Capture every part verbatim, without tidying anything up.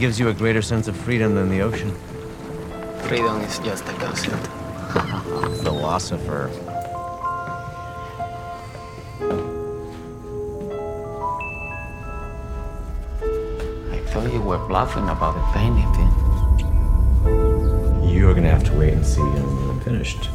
gives you a greater sense of freedom than the ocean. Freedom is just a concept. Philosopher. I thought you were bluffing about the painting thing. You're gonna have to wait and see when I'm finished.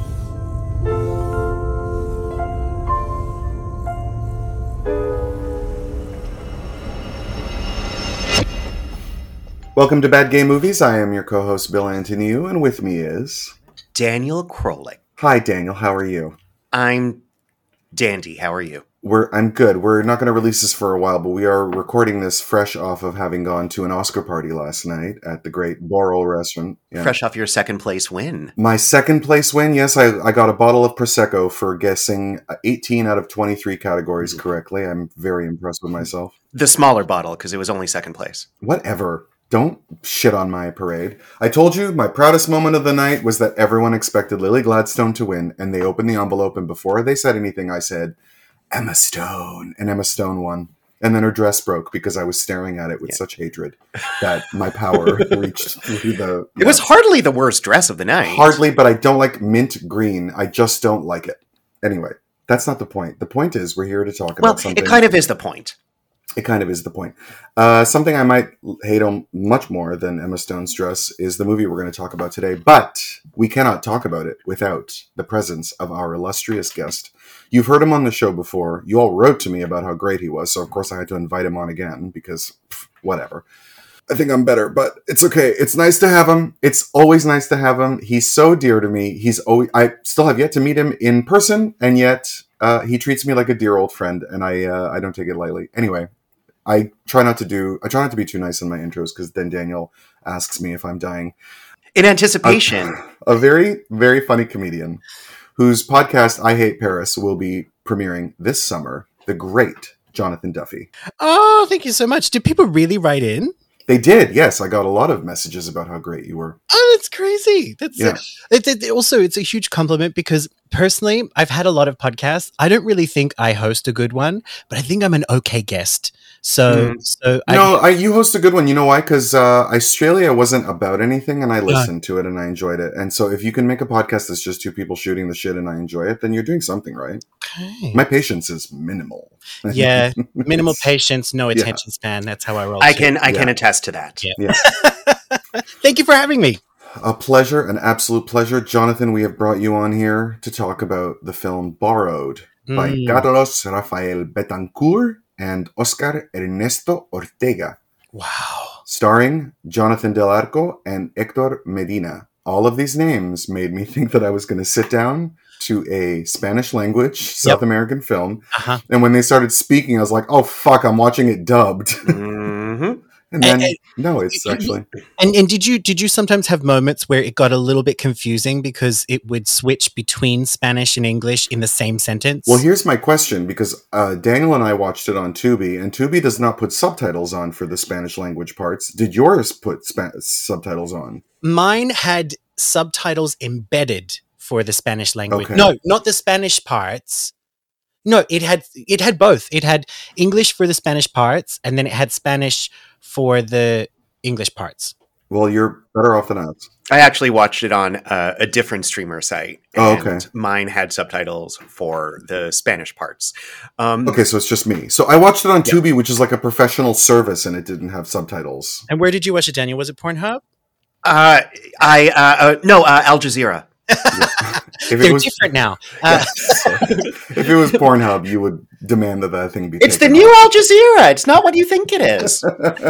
Welcome to Bad Gay Movies. I am your co-host, Bill Antoniou, and with me is... Daniel Krolik. Hi, Daniel. How are you? I'm dandy. How are you? We're I'm good. We're not going to release this for a while, but we are recording this fresh off of having gone to an Oscar party last night at the great Boral restaurant. Yeah. Fresh off your second place win. My second place win, yes. I, I got a bottle of Prosecco for guessing eighteen out of twenty-three categories correctly. I'm very impressed with myself. The smaller bottle, because it was only second place. Whatever. Don't shit on my parade. I told you my proudest moment of the night was that everyone expected Lily Gladstone to win, and they opened the envelope, and before they said anything, I said, Emma Stone. And Emma Stone won. And then her dress broke because I was staring at it with yeah. such hatred that my power reached through the... It was hardly the worst dress of the night. Hardly, but I don't like mint green. I just don't like it. Anyway, that's not the point. The point is we're here to talk well, about something... Well, it kind of is the point. It kind of is the point. Uh, something I might hate on much more than Emma Stone's dress is the movie we're going to talk about today. But we cannot talk about it without the presence of our illustrious guest. You've heard him on the show before. You all wrote to me about how great he was. So, of course, I had to invite him on again because pff, whatever. I think I'm better, but it's okay. It's nice to have him. It's always nice to have him. He's so dear to me. He's always, I still have yet to meet him in person, and yet uh, he treats me like a dear old friend, and I uh, I don't take it lightly. Anyway. I try not to do. I try not to be too nice in my intros because then Daniel asks me if I'm dying. In anticipation, a, a very, very funny comedian whose podcast I Hate Paris will be premiering this summer. The great Jonathan Duffy. Oh, thank you so much. Did people really write in? They did. Yes, I got a lot of messages about how great you were. Oh, that's crazy. That's yeah. it, it, also it's a huge compliment because personally, I've had a lot of podcasts. I don't really think I host a good one, but I think I'm an okay guest. So, mm. so no, I, you host a good one. You know why? Because uh, Australia wasn't about anything, and I listened yeah. to it and I enjoyed it. And so, if you can make a podcast that's just two people shooting the shit and I enjoy it, then you're doing something right. Okay. My patience is minimal. Yeah, minimal patience, no attention yeah. span. That's how I roll. I can, I yeah. can attest to that. Yeah. yeah. Thank you for having me. A pleasure, an absolute pleasure, Jonathan. We have brought you on here to talk about the film Borrowed mm. by Carlos Rafael Betancourt and Oscar Ernesto Ortega. Wow. Starring Jonathan Del Arco and Hector Medina. All of these names made me think that I was going to sit down to a Spanish language South yep. American film. Uh-huh. And when they started speaking, I was like, oh, fuck, I'm watching it dubbed. Mm-hmm. And then, and, and, no, it's actually... And and did you did you sometimes have moments where it got a little bit confusing because it would switch between Spanish and English in the same sentence? Well, here's my question, because uh, Daniel and I watched it on Tubi, and Tubi does not put subtitles on for the Spanish language parts. Did yours put spa- subtitles on? Mine had subtitles embedded for the Spanish language. Okay. No, not the Spanish parts. No, it had it had both. It had English for the Spanish parts, and then it had Spanish for the English parts. Well, you're better off than us. I actually watched it on uh, a different streamer site. And oh, okay. Mine had subtitles for the Spanish parts. Um, okay, so it's just me. So I watched it on yeah. Tubi, which is like a professional service, and it didn't have subtitles. And where did you watch it, Daniel? Was it Pornhub? Uh, I uh, uh, no, uh, Al Jazeera. Yeah. If They're it was, different now. Uh, if it was Pornhub, you would demand that that thing be It's the taken new off. Al Jazeera. It's not what you think it is.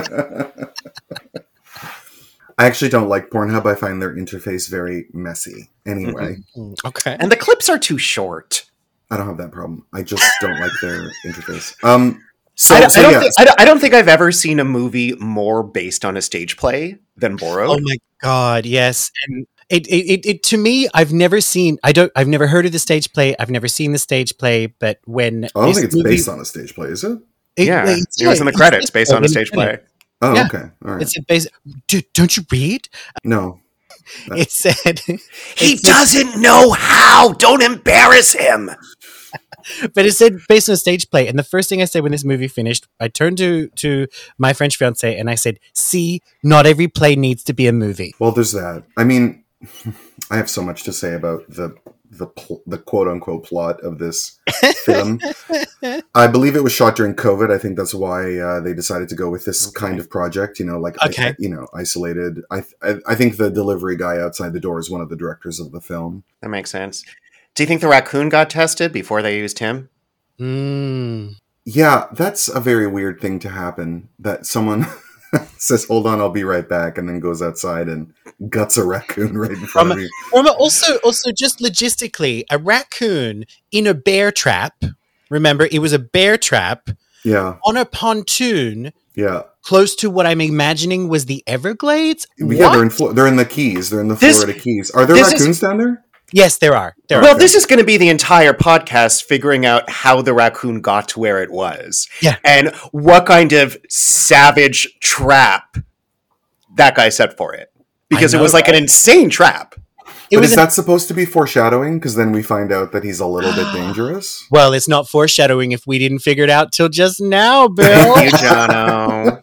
I actually don't like Pornhub. I find their interface very messy. Anyway. Mm-hmm. Okay. And the clips are too short. I don't have that problem. I just don't like their interface. Um, so, I, don't, so I, don't yeah. think, I, don't, I don't think I've ever seen a movie more based on a stage play than Borrowed. Oh my God, yes. And It, it, it, it, to me, I've never seen, I don't, I've never heard of the stage play. I've never seen the stage play, but when I don't think it's movie, based on a stage play, is it? it yeah, it was in the credits, based on a stage play. Oh, yeah. okay, all right. It's a base. Dude, don't you read? No. It said he it doesn't said, know how. Don't embarrass him. But it said based on a stage play. And the first thing I said when this movie finished, I turned to, to my French fiance and I said, see, not every play needs to be a movie. Well, there's that. I mean, I have so much to say about the the pl- the quote unquote plot of this film. I believe it was shot during COVID. I think that's why uh, they decided to go with this Okay. kind of project. You know, like Okay. I, you know, isolated. I, I I think the delivery guy outside the door is one of the directors of the film. That makes sense. Do you think the raccoon got tested before they used him? Mm. Yeah, that's a very weird thing to happen. That someone says, "Hold on, I'll be right back," and then goes outside and guts a raccoon right in front of you. Remember, also, also, just logistically, a raccoon in a bear trap. Remember, it was a bear trap Yeah, on a pontoon yeah, close to what I'm imagining was the Everglades. yeah. What? They're in Flo- they're in the Keys. They're in the This- Florida Keys. Are there this is- raccoons down there? Yes, there are. There Well, are. this is going to be the entire podcast figuring out how the raccoon got to where it was. Yeah. And what kind of savage trap that guy set for it. Because I it was know, like an insane trap. It But was is an- that supposed to be foreshadowing? Because then we find out that he's a little bit dangerous. Well, it's not foreshadowing if we didn't figure it out till just now, Bill. Thank you, Jono.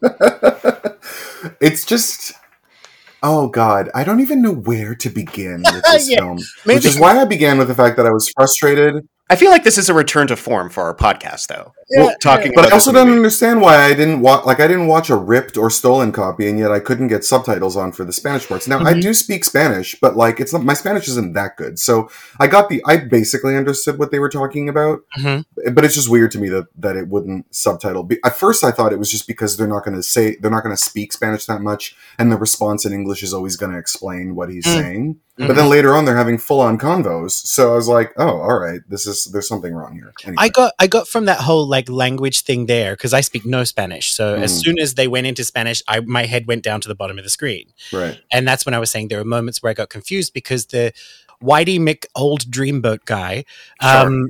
It's just, oh god, I don't even know where to begin with this Yeah, film. maybe- Which is why I began with the fact that I was frustrated. I feel like this is a return to form for our podcast, though. Yeah, talking But about I also this don't movie. understand why I didn't watch, like I didn't watch a ripped or stolen copy, and yet I couldn't get subtitles on for the Spanish parts. Now I Mhm. do speak Spanish, but like it's not, my Spanish isn't that good, so I got the, I basically understood what they were talking about. Mhm. But it's just weird to me that that it wouldn't subtitle. Be- At first, I thought it was just because they're not going to say they're not going to speak Spanish that much, and the response in English is always going to explain what he's Mm. saying. But then later on, they're having full on convos, so I was like, oh, all right, this is there's something wrong here. Anyway. I got I got from that whole like language thing there because I speak no Spanish. So as Mm. soon as they went into Spanish, I my head went down to the bottom of the screen, Right. and that's when I was saying there were moments where I got confused because the Whitey Mick old dreamboat guy, um,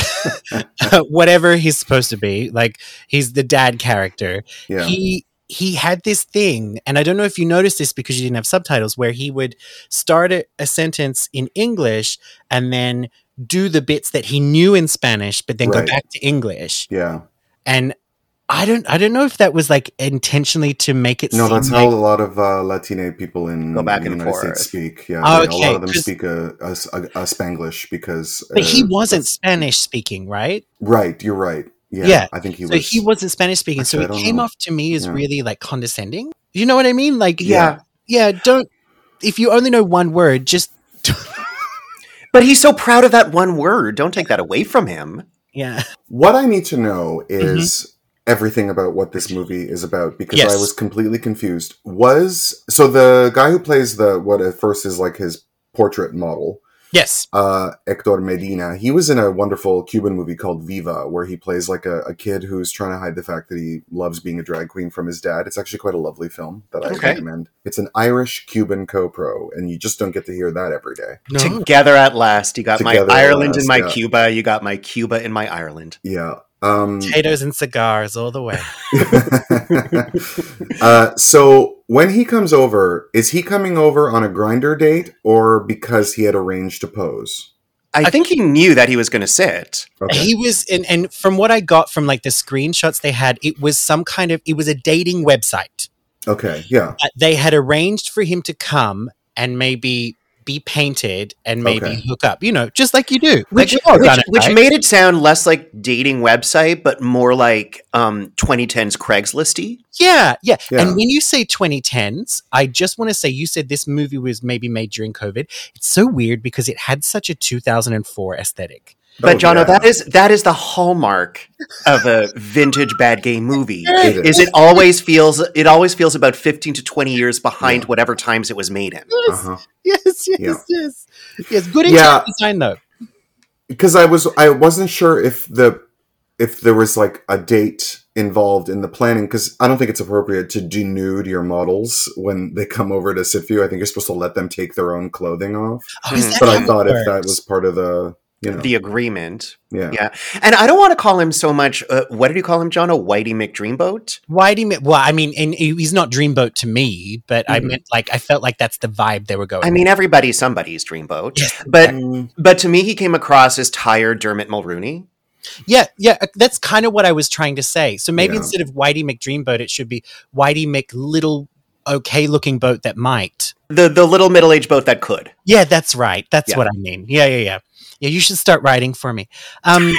whatever he's supposed to be, like he's the dad character. Yeah. He he had this thing, and I don't know if you noticed this because you didn't have subtitles, where he would start a, a sentence in English and then do the bits that he knew in Spanish, but then Right. go back to English. Yeah. And I don't I don't know if that was like intentionally to make it No, seem that's like, how a lot of uh, Latine people in Go back the and United forth. States speak. Yeah, Oh, they- a lot okay, of them 'cause- speak a, a, a, a Spanglish because. but he uh, wasn't that's- Spanish speaking, right? Right, you're right. Yeah, Yeah, I think he So was. he wasn't Spanish speaking, so Actually, I it don't came know. off to me as Yeah. really like condescending. You know what I mean? Like Yeah. yeah, don't if you only know one word, just But he's so proud of that one word. Don't take that away from him. yeah. What I need to know Mm-hmm. is everything about what this movie is about because Yes. I was completely confused. Was so the guy who plays the what at first is like his portrait model, Yes. uh, Hector Medina. He was in a wonderful Cuban movie called Viva, where he plays like a, a kid who's trying to hide the fact that he loves being a drag queen from his dad. It's actually quite a lovely film that I Okay. recommend. It's an Irish-Cuban co-pro, and you just don't get to hear that every day. No. Together at last. You got Together my at Ireland in last, my yeah. Cuba. You got my Cuba in my Ireland. Yeah. Um, Potatoes and cigars all the way. uh, so when he comes over, is he coming over on a grinder date or because he had arranged to pose? I think he knew that he was going to sit. Okay. He was, and, and from what I got from like the screenshots they had, it was some kind of, it was a dating website. Okay. Yeah. Uh, they had arranged for him to come and maybe be painted and maybe Okay. hook up, you know, just like you do. Which, like we've all which, done it, which right? made it sound less like dating website, but more like um, twenty tens Craigslisty. Yeah, yeah, Yeah. And when you say twenty tens, I just want to say you said this movie was maybe made during COVID. It's so weird because it had such a two thousand four aesthetic. But Oh, Jono, yeah. that is that is the hallmark of a vintage bad gay movie. It Is it always feels it always feels about fifteen to twenty years behind Yeah. whatever times it was made in. Uh-huh. Yes, yes, Yeah. yes, yes. Good Yeah. interior design though. Because I was, I wasn't sure if the, if there was like a date involved in the planning. Because I don't think it's appropriate to denude your models when they come over to sit for you. I think you're supposed to let them take their own clothing off. Oh, is Mhm. that But how I it thought if that works? was part of the, you know, The agreement. yeah. Yeah. And I don't want to call him so much uh, what did you call him, John? A Whitey McDreamboat? Why do you? Well, I mean, and he- he's not Dreamboat to me, but I Mhm. meant like I felt like that's the vibe they were going. I mean, everybody's somebody's dreamboat. Yes. But Mm, but to me he came across as tired Dermot Mulrooney. Yeah, yeah, uh, that's kind of what I was trying to say. So maybe Yeah. instead of Whitey McDreamboat, it should be Whitey McLittle okay looking boat that might. The the little middle aged boat that could. Yeah, that's right. That's Yeah. what I mean. Yeah, yeah, yeah. Yeah, you should start writing for me. Um,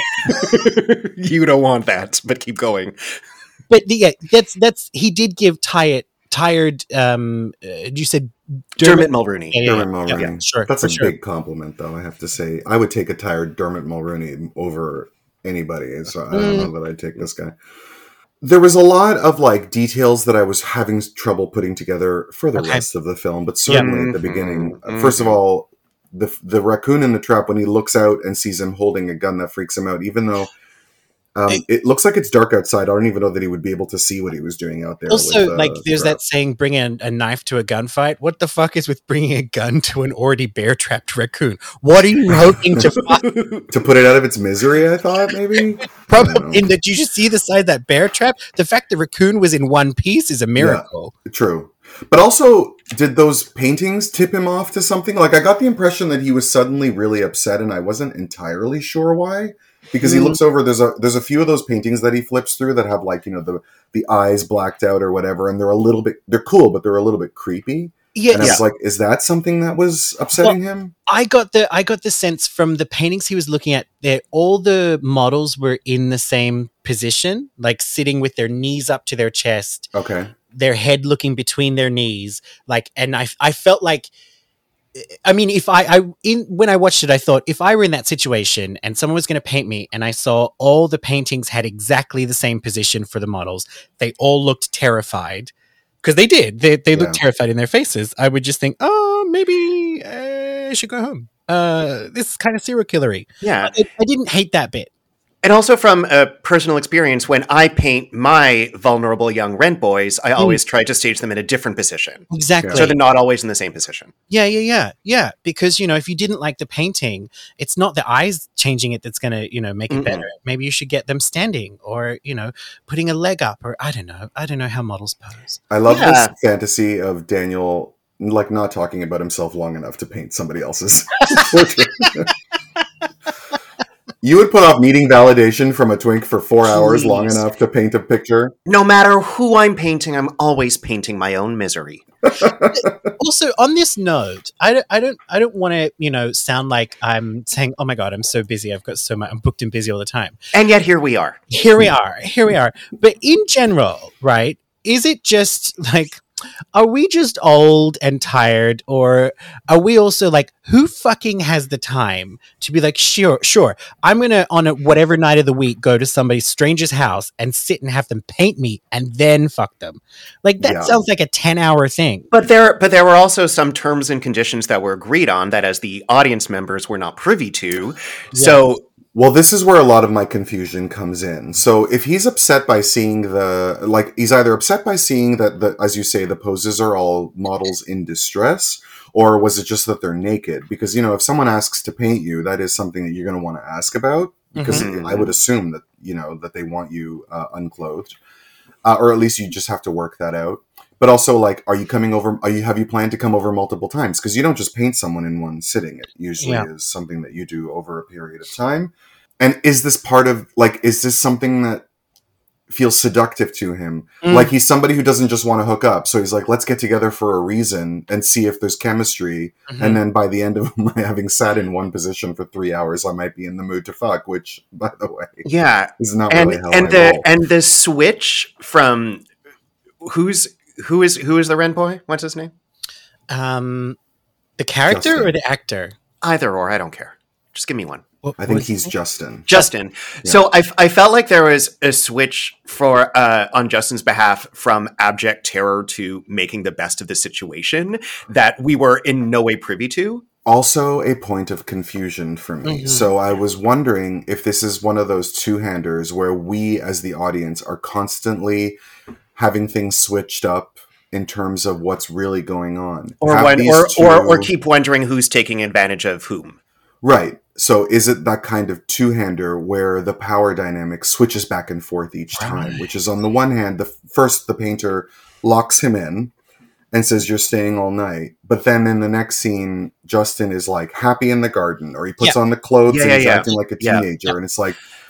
You don't want that, but keep going. but the- yeah, that's that's he did give tired tired. Um, uh, you said Dermot Mulrooney. Yeah, yeah, Dermot yeah, Mulroney. yeah, sure, That's for a sure. big compliment, though. I have to say, I would take a tired Dermot Mulroney over anybody. So I don't Mm. know that I'd take this guy. There was a lot of like details that I was having trouble putting together for the Okay. rest of the film, but certainly Yeah. at the beginning. Mhm. First of all, the the raccoon in the trap, when he looks out and sees him holding a gun, that freaks him out. Even though um, I- it looks like it's dark outside, I don't even know that he would be able to see what he was doing out there. Also, with, uh, like, there's trap. that saying, bring a, a knife to a gunfight. What the fuck is with bringing a gun to an already bear-trapped raccoon? What are you hoping to find? to put it out of its misery. I thought maybe. Probably in that you should see the side of that bear trap. The fact the raccoon was in one piece is a miracle. True. But also, did those paintings tip him off to something? Like, I got the impression that he was suddenly really upset, and I wasn't entirely sure why. Because he Mm. looks over, there's a there's a few of those paintings that he flips through that have, like, you know, the the eyes blacked out or whatever, and they're a little bit, they're cool, but they're a little bit creepy. Yeah, And I yeah. was like, is that something that was upsetting him? I got the I got the sense from the paintings he was looking at that all the models were in the same position, like sitting with their knees up to their chest, Okay. their head looking between their knees, like, and I I felt like, I mean, if I I in when I watched it, I thought if I were in that situation and someone was going to paint me, and I saw all the paintings had exactly the same position for the models, they all looked terrified. Because they did. They they looked Yeah. terrified in their faces. I would just think, oh, maybe uh, I should go home. Uh, this is kind of serial killery. Yeah. I, I didn't hate that bit. And also from a personal experience, when I paint my vulnerable young rent boys, I always try to stage them in a different position. Exactly. So they're not always in the same position. Yeah, yeah, yeah, yeah. Because, you know, if you didn't like the painting, it's not the eyes changing it that's going to, you know, make it Mm-mm. better. Maybe you should get them standing or, you know, putting a leg up or I don't know. I don't know how models pose. I love Yeah. this fantasy of Daniel, like, not talking about himself long enough to paint somebody else's portrait. You would put off needing validation from a twink for four hours long Please. enough to paint a picture. No matter who I'm painting, I'm always painting my own misery. Also, on this note, I don't, I don't, I don't want to, you know, sound like I'm saying, "Oh my god, I'm so busy. I've got so much. I'm booked and busy all the time." And yet here we are. Here we are. Here we are. But in general, right? Is it just like, are we just old and tired, or are we also like, who fucking has the time to be like, sure, sure, I'm gonna on a whatever night of the week go to somebody's stranger's house and sit and have them paint me and then fuck them? Like that Yeah. sounds like a ten hour thing. But there but there were also some terms and conditions that were agreed on that as the audience members were not privy to. So Well, this is where a lot of my confusion comes in. So if he's upset by seeing the, like, he's either upset by seeing that, the, as you say, the poses are all models in distress, or was it just that they're naked? Because, you know, if someone asks to paint you, that is something that you're going to want to ask about, because Mhm. I would assume that, you know, that they want you uh, unclothed, uh, or at least you just have to work that out. But also, like, are you coming over? Are you have you planned to come over multiple times? Because you don't just paint someone in one sitting. It usually Yeah. is something that you do over a period of time. And is this part of, like, is this something that feels seductive to him? Mm. Like, he's somebody who doesn't just want to hook up, so he's like, let's get together for a reason and see if there's chemistry. Mhm. And then by the end of my having sat in one position for three hours, I might be in the mood to fuck. Which, by the way, yeah. is not And really how and I the roll. and the switch from who's who is who is the rent boy? What's his name? Um, the character Justin. or the actor? Either or, I don't care. Just give me one. What- I think what's he's his name? Justin. Justin. So I, I felt like there was a switch for uh, on Justin's behalf from abject terror to making the best of the situation that we were in no way privy to. Also a point of confusion for me. Mhm. So I was wondering if this is one of those two-handers where we as the audience are constantly having things switched up in terms of what's really going on. Or Have when, these or, or or two- keep wondering who's taking advantage of whom. Right. So is it that kind of two-hander where the power dynamic switches back and forth each time, Right. which is on the one hand, the first the painter locks him in and says you're staying all night, but then in the next scene, Justin is like happy in the garden, or he puts Yeah. on the clothes Yeah, and yeah, he's yeah. acting like a Yeah. teenager, and it's like,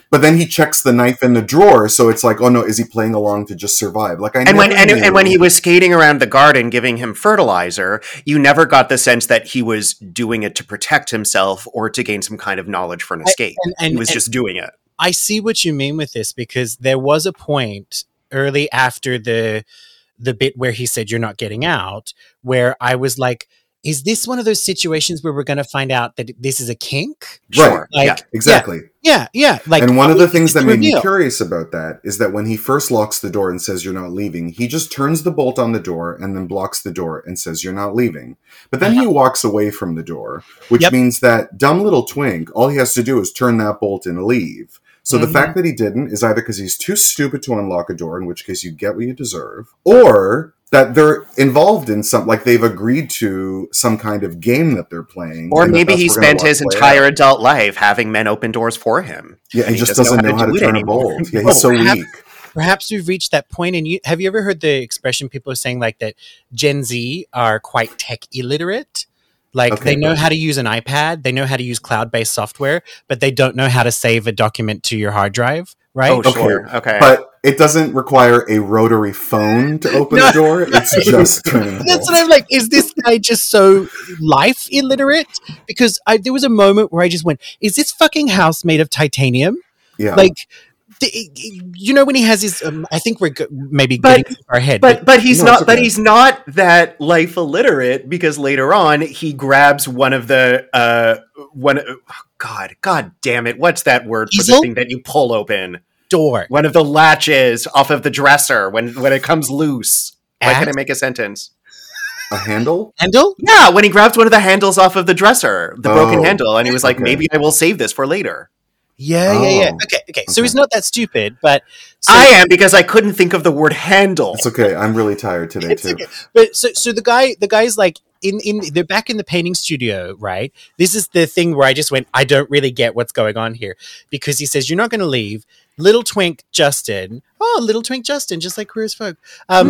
But then he checks the knife in the drawer, so it's like, oh no, is he playing along to just survive? Like I and when never and, knew. and when he was skating around the garden giving him fertilizer, you never got the sense that he was doing it to protect himself or to gain some kind of knowledge for an escape. and- and- he was and- just doing it. I see what you mean with this, because there was a point early after the the bit where he said you're not getting out, where I was like, is this one of those situations where we're going to find out that this is a kink? Right. Sure. Like, yeah. Exactly. Yeah, yeah. Like, And one of the things it's that the made me reveal. curious about that is that when he first locks the door and says you're not leaving, he just turns the bolt on the door and then blocks the door and says you're not leaving. But then he walks away from the door, which Yep. means that dumb little twink, all he has to do is turn that bolt and leave. So the Mhm. fact that he didn't is either because he's too stupid to unlock a door, in which case you get what you deserve, or that they're involved in some, like they've agreed to some kind of game that they're playing. Or and that maybe that's he what we're gonna spent watch his play entire out. adult life having men open doors for him. Yeah, and he just doesn't know how to do it turn a anymore. bolt. Yeah, Oh, he's so perhaps- weak. Perhaps we've reached that point. And you have you ever heard the expression people are saying like that Gen Z are quite tech illiterate? Like Okay, they know but- how to use an iPad, they know how to use cloud-based software, but they don't know how to save a document to your hard drive, right? Oh, Okay, sure. Okay. But it doesn't require a rotary phone to open No. the door. It's just turning the That's bolt. what I'm like. Is this guy just so life illiterate? Because I, there was a moment where I just went, "Is this fucking house made of titanium?" Yeah. Like, the, you know, when he has his, um, I think we're go- maybe But- getting too far ahead, But but he's No, it's not but okay. he's not that life illiterate, because later on he grabs one of the uh one oh, God God damn it, what's that word for the Easel? thing that you pull open? door. One of the latches off of the dresser when when it comes loose. Why can't I Axe? make a sentence? a handle? Handle? Yeah, when he grabs one of the handles off of the dresser, the broken Oh, handle, and he was like, okay. maybe I will save this for later. Yeah, yeah, yeah. Oh, Okay, okay. So okay. he's not that stupid, but so, I am, because I couldn't think of the word handle. It's okay. I'm really tired today It's too. okay. But so so the guy the guy's like in in they're back in the painting studio, right? This is the thing where I just went, I don't really get what's going on here, because he says you're not going to leave. Little twink Justin, oh, little twink Justin, just like Queer as Folk. Um,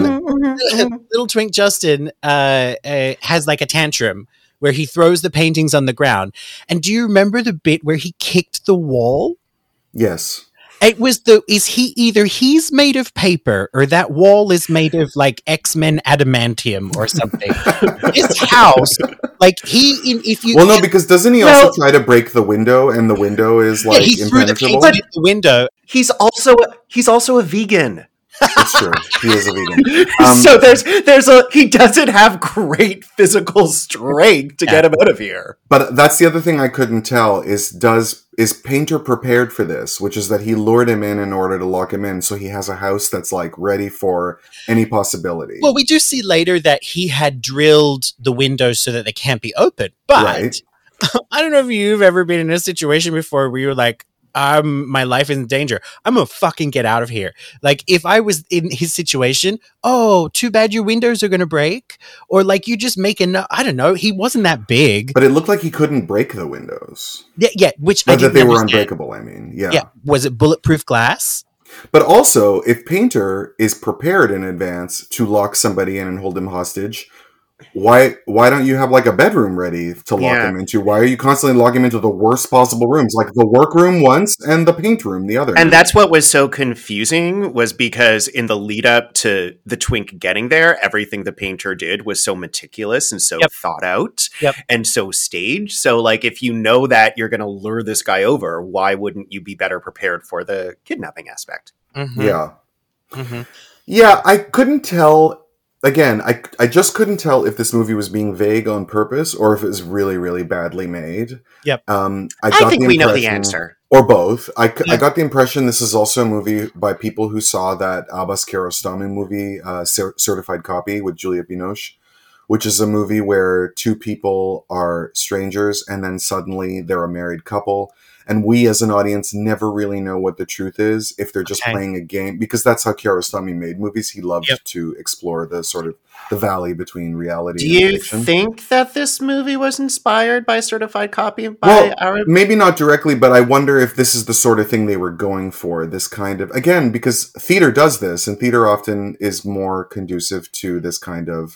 little twink Justin uh, uh, has like a tantrum where he throws the paintings on the ground. And do you remember the bit where he kicked the wall? Yes. It was the is he either he's made of paper or that wall is made of like X-Men adamantium or something. His house, like he in if you Well, no, because doesn't he Well- also try to break the window, and the window is yeah, like he threw the impenetrable? painting in the window. He's also he's also a vegan. It's true. He is a vegan. Um, so there's there's a he doesn't have great physical strength to Yeah. get him out of here. But that's the other thing I couldn't tell is does is Painter prepared for this, which is that he lured him in in order to lock him in, so he has a house that's like ready for any possibility. Well, we do see later that he had drilled the windows so that they can't be open. But Right. I don't know if you've ever been in a situation before where you're like, um, my life is in danger. I'm gonna fucking get out of here. Like if I was in his situation, oh, too bad your windows are gonna break, or like you just make enough. I don't know. He wasn't that big. But it looked like he couldn't break the windows. Yeah, yeah. Which I Or that didn't they were understand. unbreakable, I mean. Yeah. Yeah. Was it bulletproof glass? But also, if Painter is prepared in advance to lock somebody in and hold him hostage, why why don't you have like a bedroom ready to lock Yeah. him into? Why are you constantly locking him into the worst possible rooms, like the workroom once and the paint room the other? And that's what was so confusing, was because in the lead up to the twink getting there, everything the painter did was so meticulous and so Yep. thought out Yep. and so staged. So like if you know that you're going to lure this guy over, why wouldn't you be better prepared for the kidnapping aspect? Mhm, yeah. mhm. Yeah, I couldn't tell. Again, I, I just couldn't tell if this movie was being vague on purpose or if it was really, really badly made. Yep. Um, I, I, got think the we know the impression- answer. Or both. I, c- I Yeah. got the impression this is also a movie by people who saw that Abbas Kiarostami movie, uh, Cer- Certified Copy, with Juliette Binoche, which is a movie where two people are strangers and then suddenly they're a married couple. And we as an audience never really know what the truth is if they're just Okay. playing a game, because that's how Kiarostami made movies. He loved Yep. to explore the sort of the valley between reality Do and you fiction. think that this movie was inspired by Certified Copy by Well, our maybe not directly, but I wonder if this is the sort of thing they were going for. This kind of, again, because theater does this, and theater often is more conducive to this kind of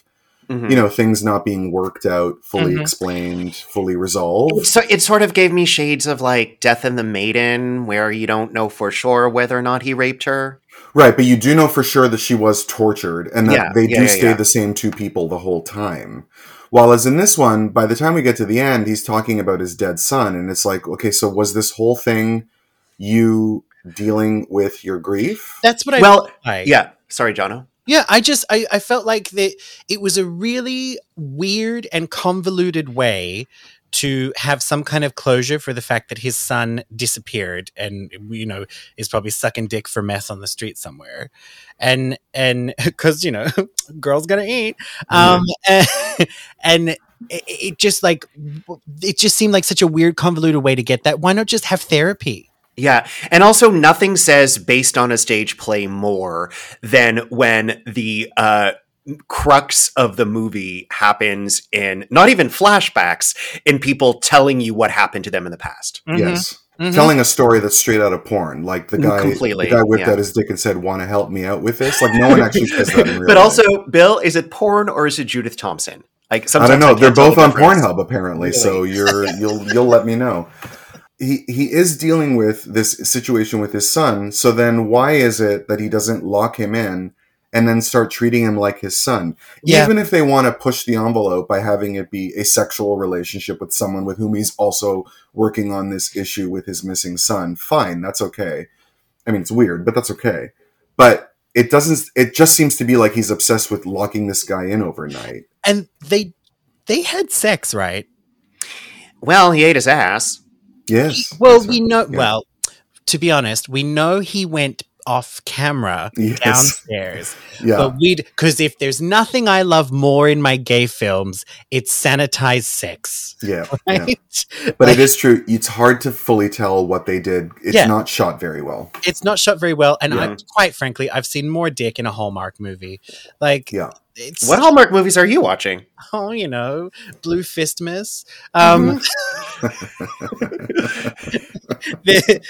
Mhm. you know, things not being worked out, fully Mhm. explained, fully resolved. So it sort of gave me shades of like Death and the Maiden, where you don't know for sure whether or not he raped her. Right, but you do know for sure that she was tortured and that Yeah, they yeah, do yeah, stay yeah. the same two people the whole time. While as in this one, by the time we get to the end, he's talking about his dead son, and it's like, okay, so was this whole thing you dealing with your grief? That's what I Well, felt like. yeah. Sorry, Jono. Yeah, I just I, I felt like that it was a really weird and convoluted way to have some kind of closure for the fact that his son disappeared and you know is probably sucking dick for meth on the street somewhere, and and because you know girls gotta eat, um, and, and it, it just like it just seemed like such a weird convoluted way to get that. Why not just have therapy? Yeah. And also, nothing says based on a stage play more than when the uh, crux of the movie happens in not even flashbacks, in people telling you what happened to them in the past. Yes. Mhm. Telling a story that's straight out of porn. Like the guy, Completely, the guy whipped yeah. out his dick and said, "Want to help me out with this?" Like no one actually says that in real But life. also, Bill, is it porn or is it Judith Thompson? Like I sometimes don't know. can't They're tell both the on difference. Pornhub apparently, so you're you'll you'll let me know. He he is dealing with this situation with his son. So then, why is it that he doesn't lock him in and then start treating him like his son? Yeah. Even if they want to push the envelope by having it be a sexual relationship with someone with whom he's also working on this issue with his missing son, fine, that's okay. I mean, it's weird, but that's okay. But it doesn't. It just seems to be like he's obsessed with locking this guy in overnight. And they they had sex, right? Well, he ate his ass. Yes. Well, that's we right. know. Yeah. Well, to be honest, we know he went off camera Yes. downstairs. Yeah. But we'd because if there's nothing I love more in my gay films, it's sanitized sex. Yeah. yeah. Right? But Like, it is true. It's hard to fully tell what they did. It's Yeah. not shot very well. it's not shot very well, and Yeah. I, quite frankly, I've seen more dick in a Hallmark movie. Like, Yeah. it's What Hallmark movies are you watching? oh, you know, Blue Fistmas. Um, the,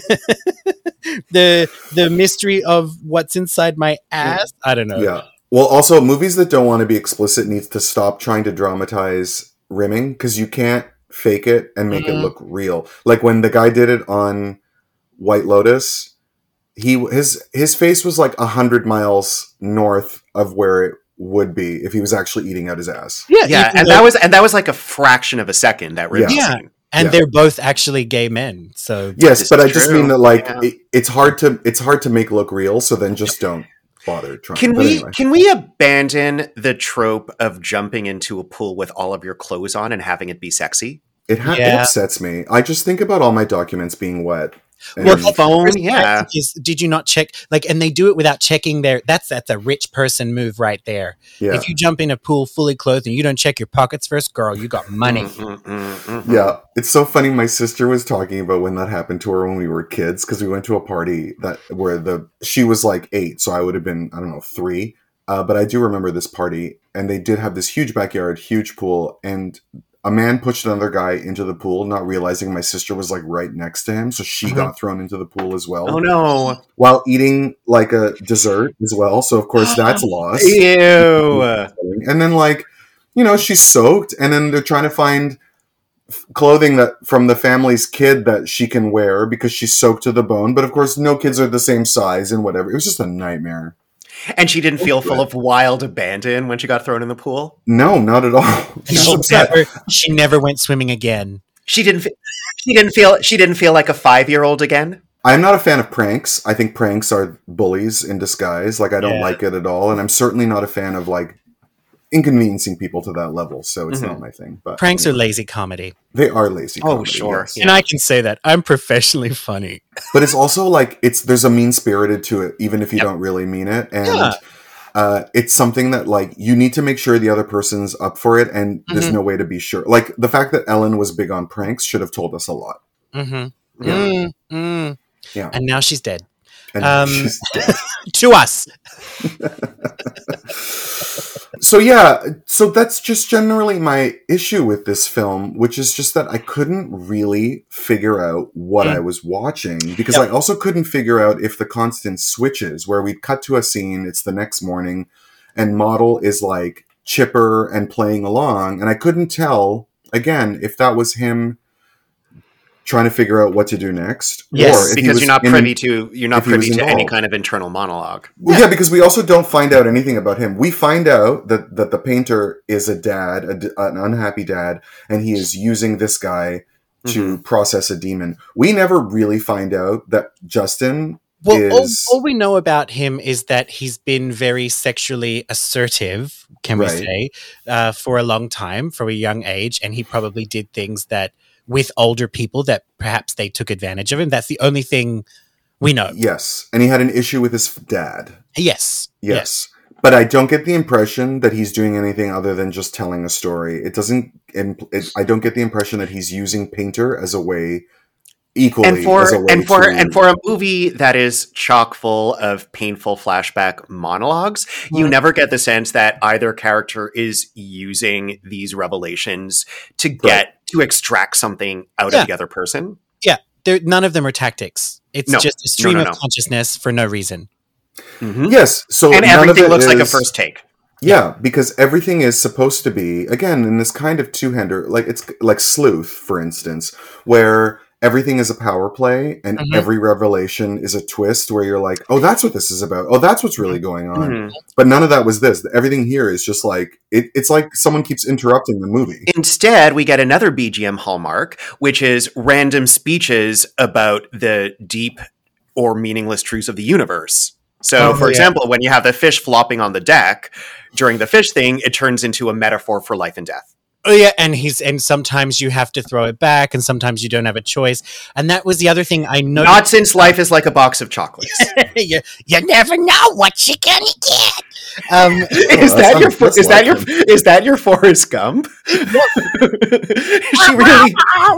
the the mystery of what's inside my ass. I don't know. Yeah. Well, also, movies that don't want to be explicit needs to stop trying to dramatize rimming because you can't fake it and make it Mhm. look real. Like when the guy did it on White Lotus, he his his face was like a hundred miles north of where it would be if he was actually eating out his ass. Yeah, Yeah, even and though- that was and that was like a fraction of a second. That rib Yeah. scene. and yeah. they're both actually gay men. So Yes, This but is I just true. mean that like Yeah. it, it's hard to it's hard to make look real. So then just don't bother trying. Can But we anyway. can we abandon the trope of jumping into a pool with all of your clothes on and having it be sexy? It, ha- it Yeah. upsets me. I just think about all my documents being wet. And Your that's- phone, First yeah. question Is, did you not check? Like, and they do it without checking their. That's that's a rich person move right there. yeah, If you jump in a pool fully clothed and you don't check your pockets first, girl, you got money. Mm, mm, mm, mm. yeah. It's so funny. My sister was talking about when that happened to her when we were kids because we went to a party that where the she was like eight, so I would have been I don't know three. Uh, but I do remember this party, and they did have this huge backyard, huge pool, and a man pushed another guy into the pool, not realizing my sister was like right next to him, so she Mhm. got thrown into the pool as well. Oh no! While eating like a dessert as well. So of course that's lost. Ew! And then like, you know, she's soaked and then they're trying to find f- clothing that from the family's kid that she can wear because she's soaked to the bone. But of course no kids are the same size and whatever. It was just a nightmare. And she didn't feel full of wild abandon when she got thrown in the pool. No, not at all. She's She upset. never, she never went swimming again. She didn't. Fe- she didn't feel. She didn't feel like a five-year-old again. I'm not a fan of pranks. I think pranks are bullies in disguise. Like I don't Yeah. like it at all. And I'm certainly not a fan of like inconveniencing people to that level. So it's Mhm. not my thing. But Pranks are lazy comedy. they are lazy. Oh, comedy, sure. yes. Yeah. And I can say that. I'm professionally funny. But it's also like it's there's a mean spirited to it, even if you Yep. don't really mean it, and Yeah. uh, it's something that like you need to make sure the other person's up for it, and there's Mhm. no way to be sure. Like the fact that Ellen was big on pranks should have told us a lot. Mm-hmm. Yeah. Mm, mm. Yeah. And now she's dead. And Um, she's- To us. so yeah, so that's just generally my issue with this film, which is just that I couldn't really figure out what Mm. I was watching because Yep. I also couldn't figure out if the constant switches where we'd cut to a scene, it's the next morning, and Model is like chipper and playing along. And I couldn't tell, again, if that was him trying to figure out what to do next. Yes, or if he because was you're not in- privy to you're not if he was privy to any involved. kind of internal monologue. Well, yeah, because we also don't find out anything about him. We find out that, that the painter is a dad, a d an unhappy dad, and he is using this guy to Mhm. process a demon. We never really find out that Justin Well, all, is... all we know about him is that he's been very sexually assertive, can we Right. say, uh, for a long time, from a young age, and he probably did things that with older people that perhaps they took advantage of him. That's the only thing we know. Yes, and he had an issue with his dad. Yes. Yes. But I don't get the impression that he's doing anything other than just telling a story. It doesn't... Impl- it, I don't get the impression that he's using Painter as a way... equally And for as a way and for to... and for a movie that is chock full of painful flashback monologues, you never get the sense that either character is using these revelations to get to extract something out Yeah. of the other person. Yeah. They're, none of them are tactics. It's No. just a stream No, no, of no. consciousness for no reason. Yes, so And none of everything it looks like a is- first take. Yeah, because everything is supposed to be, again, in this kind of two-hander, like it's like Sleuth, for instance, where everything is a power play and Mhm. every revelation is a twist where you're like, oh, that's what this is about. Oh, that's what's really going on. Mhm. But none of that was this. Everything here is just like, it, it's like someone keeps interrupting the movie. Instead, we get another B G M hallmark, which is random speeches about the deep or meaningless truths of the universe. So, Oh, for yeah. example, when you have the fish flopping on the deck during the fish thing, it turns into a metaphor for life and death. Oh yeah, and he's and sometimes you have to throw it back, and sometimes you don't have a choice. And that was the other thing I noticed. Not since life is like a box of chocolates. you, you never know what you're gonna get. Um, is Oh, that that your? sounds For- just is that like your? him. Is that your Forrest Gump? she really.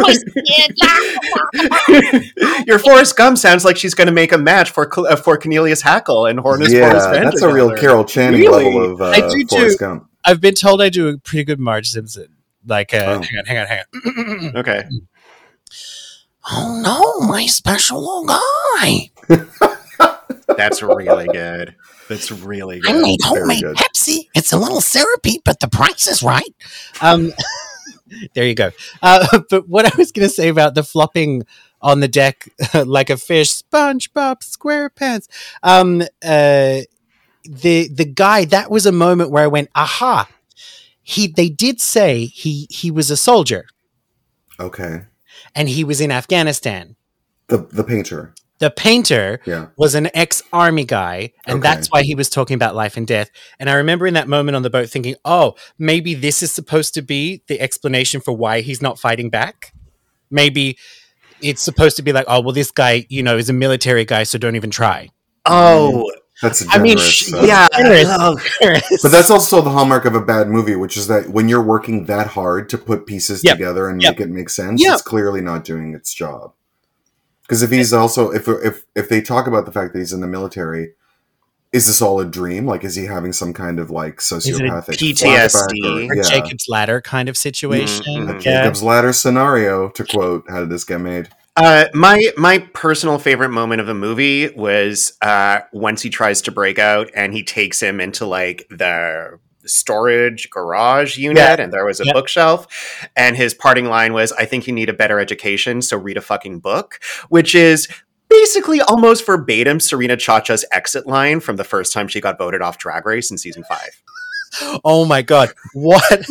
Your Forrest Gump sounds like she's going to make a match for Cl- uh, for Cornelius Hackle and Hornus Yeah, Forrest Van that's a real together. Carol Channing Really? level of uh, I do Forrest too. Gump. I've been told I do a pretty good Marge Simpson. Like, uh, Oh. hang on, hang on, hang on. Okay. Oh no, my special little guy! That's really good. That's really good. made homemade good. Pepsi. It's a little syrupy, but the price is right. Um, there you go. Uh, but what I was going to say about the flopping on the deck like a fish, SpongeBob SquarePants. Um, uh, the the guy, that was a moment where I went, aha. He they did say he he was a soldier Okay. and he was in Afghanistan. The the painter. The painter Yeah. was an ex-army guy, and Okay. that's why he was talking about life and death. And I remember in that moment on the boat thinking, oh, maybe this is supposed to be the explanation for why he's not fighting back. Maybe it's supposed to be like, oh, well, this guy, you know, is a military guy, so don't even try. Oh, That's a I mean, generous, sh- uh, yeah. Generous. oh, But that's also the hallmark of a bad movie, which is that when you're working that hard to put pieces Yep. together and Yep. make it make sense, Yep. it's clearly not doing its job. Because if he's also, if if if they talk about the fact that he's in the military, is this all a dream? Like, is he having some kind of like it a sociopathic P T S D? flashback Or Or, yeah, Jacob's Ladder kind of situation. Mhm. a Mhm. Yeah. Jacob's Ladder scenario. To quote, how did this get made? Uh, my my personal favorite moment of the movie was uh, once he tries to break out and he takes him into like the storage garage unit, Yeah. and there was a Yeah. bookshelf, and his parting line was, "I think you need a better education, so read a fucking book," which is basically almost verbatim Serena Chacha's exit line from the first time she got voted off Drag Race in season five. Oh my God. What?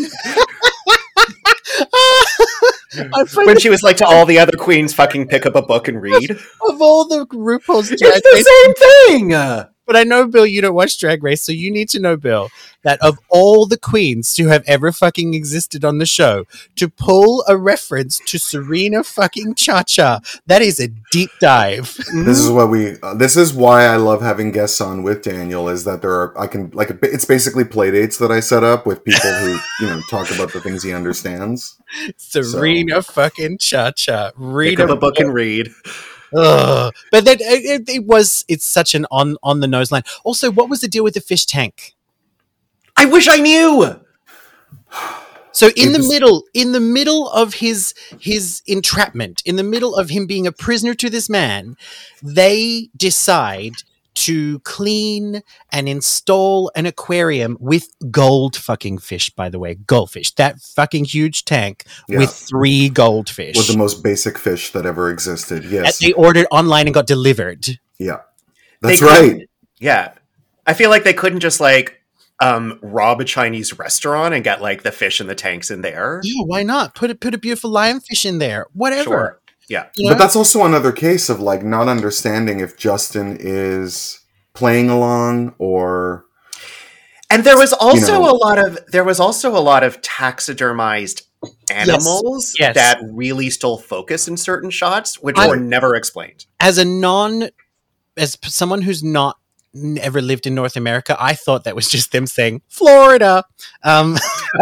I find When she was like to all the other queens, "Fucking pick up a book and read." of all the RuPaul's Drag It's Race, the same thing. Uh, but I know, Bill, you don't watch Drag Race, so you need to know, Bill, that of all the queens to have ever fucking existed on the show, to pull a reference to Serena fucking Cha-Cha, that is a deep dive. This is what we. Uh, this is why I love having guests on with Daniel. Is that there are I can like it's basically play dates that I set up with people who you know talk about the things he understands. Serena fucking Cha-Cha. Read pick up a book and read. Ugh. But then it, it, it was, it's such an on, on the nose line. Also, what was the deal with the fish tank? I wish I knew. So in It the was- middle, in the middle of his his entrapment, in the middle of him being a prisoner to this man, they decide to clean and install an aquarium with gold fucking fish, by the way. Goldfish. That fucking huge tank Yeah. with three goldfish. With the most basic fish that ever existed. Yes. They ordered online and got delivered. Yeah. They That's couldn't- right. Yeah. I feel like they couldn't just like um rob a Chinese restaurant and get like the fish and the tanks in there. Yeah, why not? Put a, put a beautiful lionfish in there. Whatever. Sure. Yeah. You But know? that's also another case of like not understanding if Justin is playing along or And there was also know- a lot of there was also a lot of taxidermized animals Yes. that really stole focus in certain shots, which I- were never explained. As a non, as p- someone who's not n- ever lived in North America, I thought that was just them saying Florida. Um,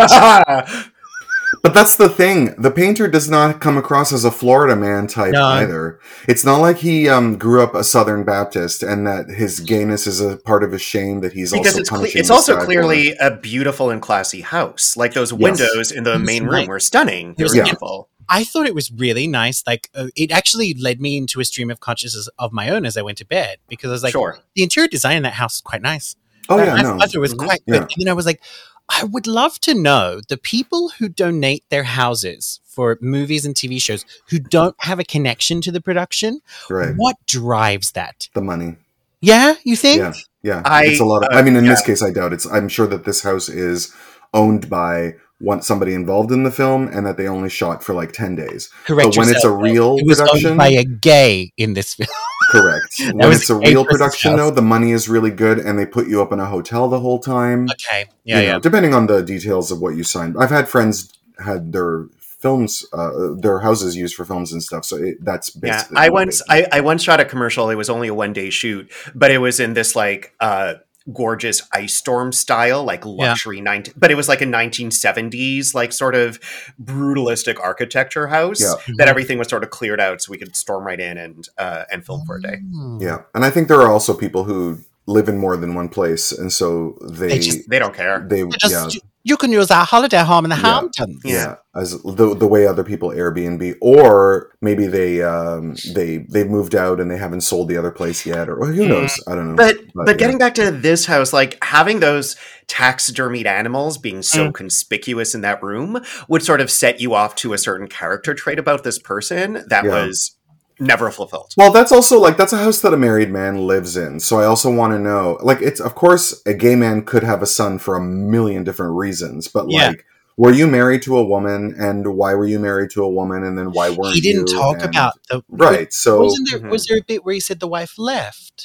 But that's the thing. The painter does not come across as a Florida man type No. either. It's not like he um, grew up a Southern Baptist and that his gayness is a part of his shame that he's because also it's cle- punishing it's this also guy for. clearly a beautiful and classy house. Like those windows in the It's main nice. room were stunning. They were Yeah. beautiful. I thought it was really nice. Like, uh, it actually led me into a stream of consciousness of my own as I went to bed because I was like, Sure. the interior design in that house is quite nice. Oh yeah, I no. thought it was Mhm. quite good. Yeah. And then I was like, I would love to know the people who donate their houses for movies and T V shows who don't have a connection to the production. Right. What drives that? The money. Yeah, you think? Yeah. Yeah. I- it's a lot of uh, I mean in this yeah. case I doubt it's I'm sure that this house is owned by one somebody involved in the film and that they only shot for like ten days. Correct But when it's a yourself. real It was production, owned by a gay in this film. correct. When was it's a a real person's production house. though, the money is really good and they put you up in a hotel the whole time. Okay. Yeah, you know, yeah. depending on the details of what you signed. I've had friends had their films, uh, their houses used for films and stuff. So it, that's Yeah, basically. I what once they- I, I once shot a commercial. It was only a one day shoot, but it was in this like uh, gorgeous ice storm style, like luxury nineteen. But it was like a nineteen seventies, like sort of brutalistic architecture house Yeah. that everything was sort of cleared out, so we could storm right in and uh, and film for a day. Hmm. Yeah, and I think there are also people who live in more than one place, and so they They just- They don't care. they Just, yeah. You can use our holiday home in the Yeah. Hamptons. Yeah, as the the way other people Airbnb, or maybe they um they they moved out and they haven't sold the other place yet, or well, who knows? I don't know. But but, yeah. getting back to this house, like having those taxidermied animals being so Mm. conspicuous in that room would sort of set you off to a certain character trait about this person that Yeah. was never fulfilled. Well, that's also like that's a house that a married man lives in. So I also want to know, like, it's of course a gay man could have a son for a million different reasons, but Yeah. like, were you married to a woman, and why were you married to a woman, and then why weren't He didn't you? talk And- about the right. So Wasn't there, Mhm. was there a bit where he said the wife left?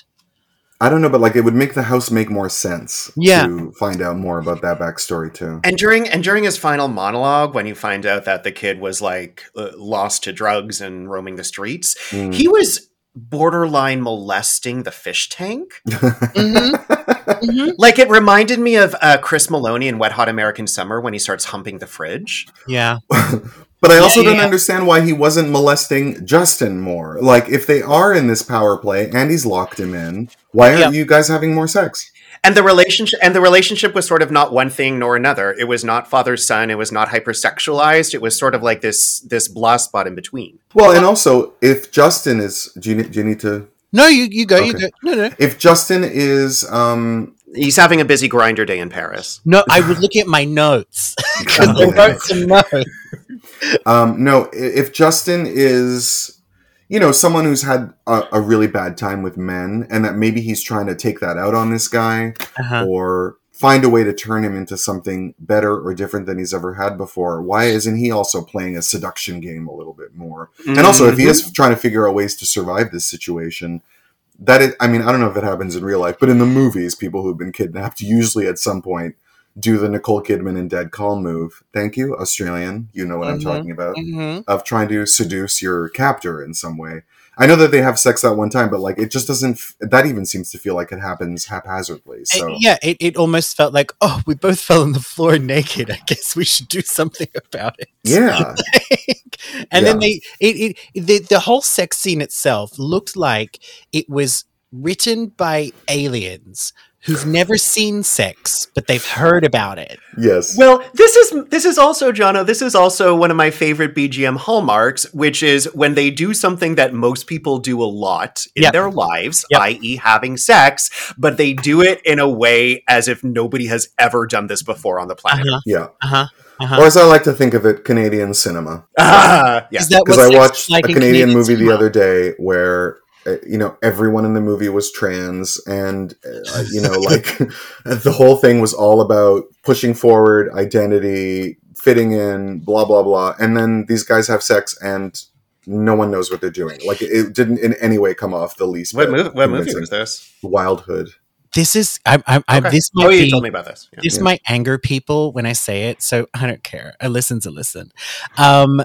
I don't know, but like, it would make the house make more sense. Yeah. To find out more about that backstory too. And during and during his final monologue, when you find out that the kid was like uh, lost to drugs and roaming the streets, Mm. he was borderline molesting the fish tank. Mm-hmm. Like it reminded me of uh, Chris Maloney in Wet Hot American Summer when he starts humping the fridge. Yeah. But I also Yeah, don't yeah. understand why he wasn't molesting Justin more. Like, if they are in this power play and he's locked him in, why aren't Yeah. you guys having more sex? And the relationship and the relationship was sort of not one thing nor another. It was not father son. It was not hypersexualized. It was sort of like this this blah spot in between. Well, and also, if Justin is, do you, do you need to? No, you you go, you Okay. go. No, no. If Justin is, um, He's having a busy grinder day in Paris. No, I was looking at my notes. 'Cause I wrote some notes. um, no, i- if Justin is, you know, someone who's had a, a really bad time with men, and that maybe he's trying to take that out on this guy, Uh-huh. or find a way to turn him into something better or different than he's ever had before, why isn't he also playing a seduction game a little bit more? And also, if he is trying to figure out ways to survive this situation, that is, I mean, I don't know if it happens in real life, but in the movies, people who've been kidnapped usually at some point do the Nicole Kidman in Dead Calm move. Thank you, Australian. You know what I'm Mhm. talking about. Mhm. Of trying to seduce your captor in some way. I know that they have sex that one time, but like it just doesn't. f- That even seems to feel like it happens haphazardly. So Uh, yeah, it, it almost felt like, oh, we both fell on the floor naked. I guess we should do something about it. yeah, and then Yeah. they it, it the, the whole sex scene itself looked like it was written by aliens who've never seen sex, but they've heard about it. Yes. Well, this is this is also, Jono, this is also one of my favorite B G M hallmarks, which is when they do something that most people do a lot in Yep. their lives, Yep. that is having sex, but they do it in a way as if nobody has ever done this before on the planet. Uh-huh. yeah. Uh-huh. Uh-huh. Or as I like to think of it, Canadian cinema. Ah, yeah. Is that Because what I sex watched is like a in Canadian movie the cinema? other day where, uh, you know, everyone in the movie was trans, and uh, you know, like the whole thing was all about pushing forward identity, fitting in, blah blah blah, and then these guys have sex and no one knows what they're doing. Like it didn't in any way come off the least. What bit movie? What movie convincing. was this? Wildhood. This is I, I, I, Okay. this might Oh, you be told me about this. Yeah. this might anger people when I say it, so I don't care. I listen to listen. Um,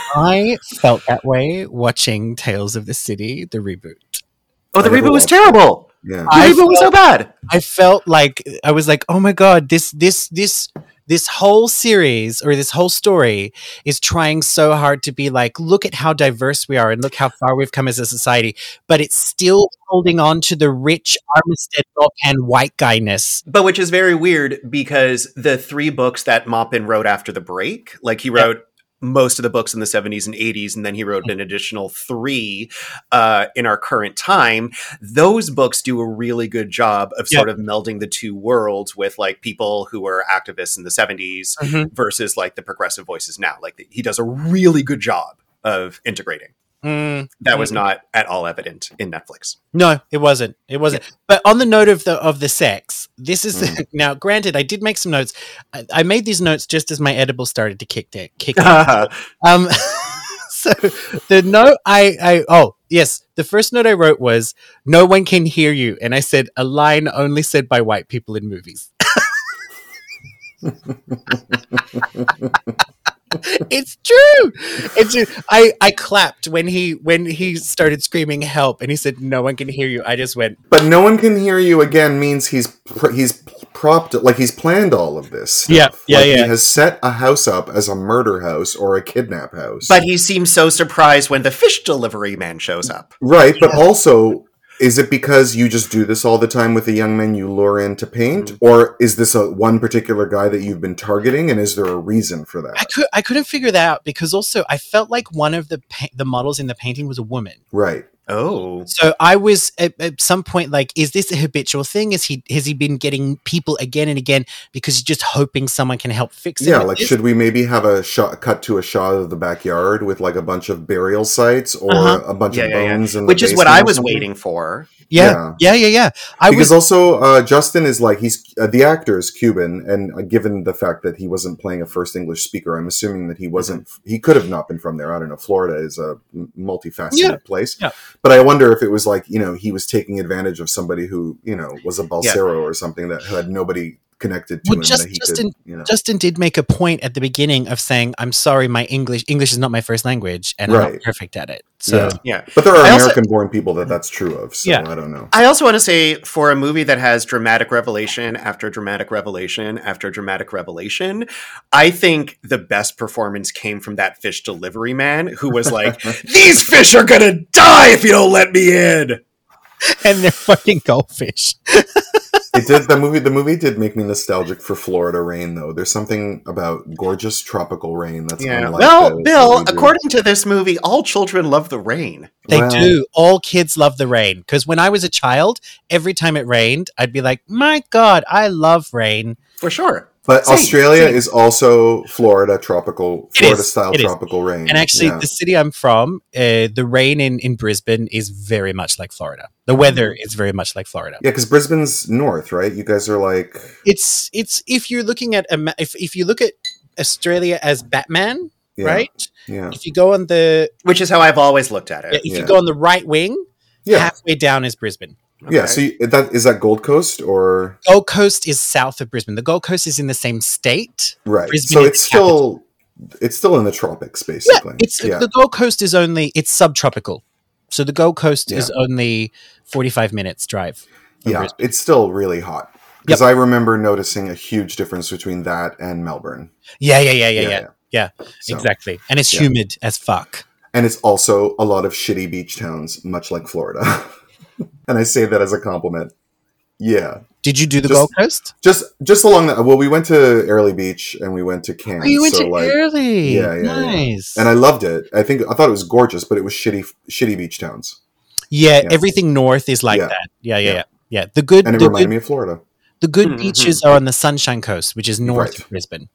I felt that way watching Tales of the City, the reboot. Oh, the I never reboot was watched terrible. Yeah. The I reboot was so bad. I felt like I was like, oh my god, this this this this whole series or this whole story is trying so hard to be like, look at how diverse we are and look how far we've come as a society, but it's still holding on to the rich Armistead and white guyness. But which is very weird because the three books that Maupin wrote after the break, like he wrote most of the books in the seventies and eighties, and then he wrote an additional three uh, in our current time. Those books do a really good job of sort of melding the two worlds with like people who were activists in the seventies Mhm. versus like the progressive voices now. Like he does a really good job of integrating. Mm, That was mm. not at all evident in Netflix. No, it wasn't. It wasn't. But on the note of the of the sex, this is Mm. now. Granted, I did make some notes. I, I made these notes just as my edible started to kick in. Kick in. Um, so the note I, I oh yes, the first note I wrote was no one can hear you, and I said a line only said by white people in movies. It's true. It's true. I I clapped when he when he started screaming help, and he said no one can hear you. I just went. But no one can hear you again means he's pr- he's propped like he's planned all of this stuff. Yeah, yeah, Like, yeah. He has set a house up as a murder house or a kidnap house. But he seems so surprised when the fish delivery man shows up. right, but also, is it because you just do this all the time with the young men you lure in to paint, Mm-hmm. or is this a one particular guy that you've been targeting, and is there a reason for that? I could I couldn't figure that out because also I felt like one of the pa- the models in the painting was a woman. Right. Oh. So I was at, at some point like, is this a habitual thing? Is he has he been getting people again and again because he's just hoping someone can help fix it? Yeah, with like this? should we maybe have a shot cut to a shot of the backyard with like a bunch of burial sites or Uh-huh. a bunch Yeah, of yeah, yeah. bones in the Which is what basement I or was something? waiting for. Yeah, yeah, yeah, yeah. I because was also uh, Justin is like he's uh, the actor is Cuban, and uh, given the fact that he wasn't playing a first English speaker, I'm assuming that he wasn't. He could have not been from there. I don't know. Florida is a m- multifaceted Yeah, place, yeah. but I wonder if it was like you know he was taking advantage of somebody who you know was a balsero or something that had nobody connected to Well, him just- that he Justin- could. You know. Justin did make a point at the beginning of saying, "I'm sorry, my English English is not my first language, and I'm Right. not perfect at it." So Yeah. Yeah. But there are I also- American-born people that that's true of, so Yeah. I don't know. I also want to say for a movie that has dramatic revelation after dramatic revelation after dramatic revelation, I think the best performance came from that fish delivery man who was like, these fish are going to die if you don't let me in. and they're fucking goldfish. It did the movie. The movie did make me nostalgic for Florida rain, though. There's something about gorgeous tropical rain that's Yeah. unlike Well, the- Bill, what we do. according to this movie, all children love the rain. They Well- do. All kids love the rain because when I was a child, every time it rained, I'd be like, "My God, I love rain." For sure. But Same, Australia same. is also Florida tropical, It Florida is, style it is. tropical rain. And actually, Yeah. the city I'm from, uh, the rain in, in Brisbane is very much like Florida. The weather is very much like Florida. yeah, because Brisbane's north, right? You guys are like, It's it's if you're looking at a ma- if if you look at Australia as Batman, yeah, right? Yeah, If you go on the Which is how I've always looked at it. if Yeah. you go on the right wing, yeah, halfway down is Brisbane. yeah. So you, that is that Gold Coast or Gold Coast is south of Brisbane. The Gold Coast is in the same state. right? Brisbane So is it's the capital. still it's still in the tropics, Yeah, basically. it's yeah. the Gold Coast is only it's subtropical. So the Gold Coast is Yeah. only forty-five minutes drive. from Yeah, Brisbane. it's still really hot. Because I remember noticing a huge difference between that and Melbourne. Yeah, yeah, yeah, yeah, Yeah, yeah. Yeah, So- exactly. And it's yeah. humid as fuck. And it's also a lot of shitty beach towns, much like Florida. And I say that as a compliment. Yeah. Did you do the Just- Gold Coast? Just just along that. Well, we went to Airlie Beach and we went to Cairns. Oh, you went so to like, early. yeah, yeah, yeah. Nice. and I loved it. I think I thought it was gorgeous, but it was shitty, shitty beach towns, yeah, Yeah. everything north is like Yeah. that. Yeah, yeah, Yeah. yeah. Yeah, the good, and it the reminded good, me of Florida. the good Mhm. beaches are on the Sunshine Coast, which is north Right. of Brisbane.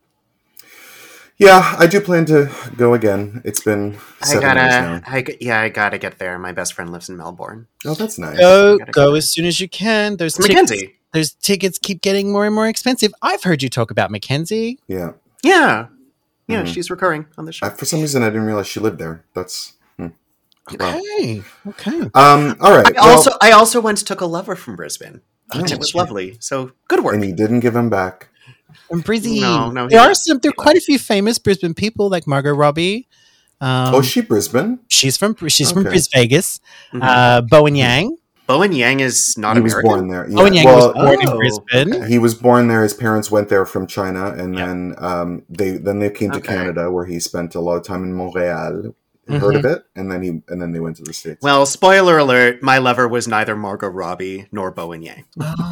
Yeah, I do plan to go again. It's been I seven gotta, years now. I, g- yeah, I gotta get there. My best friend lives in Melbourne. Oh, that's nice. Go, gotta go go. as soon as you can. There's It's tickets. Mackenzie. Those tickets keep getting more and more expensive. I've heard you talk about Mackenzie. Yeah. Yeah, yeah, Mhm. she's recurring on the show. I, for some reason, I didn't realize she lived there. That's hmm. Wow. Okay, okay. Um. All right. I well, also, I also once took a lover from Brisbane. Oh, It was lovely. So good work. and you didn't give him back. And Brizzy. No, no, he there are left. some. There are quite a few famous Brisbane people, like Margot Robbie. Um, oh, is she Brisbane? she's from she's from Okay. Bris Vegas. Mhm. Uh, Bowen Yang. Bowen Yang is not he was American. born there. Yeah. Bowen Yang well, was born in oh, Brisbane. okay. he was born there. His parents went there from China, and Yeah. then um, they then they came to Okay. Canada, where he spent a lot of time in Montreal. Heard Mhm. of it, and then he and then they went to the States. Well, spoiler alert: my lover was neither Margot Robbie nor Bowen Yang.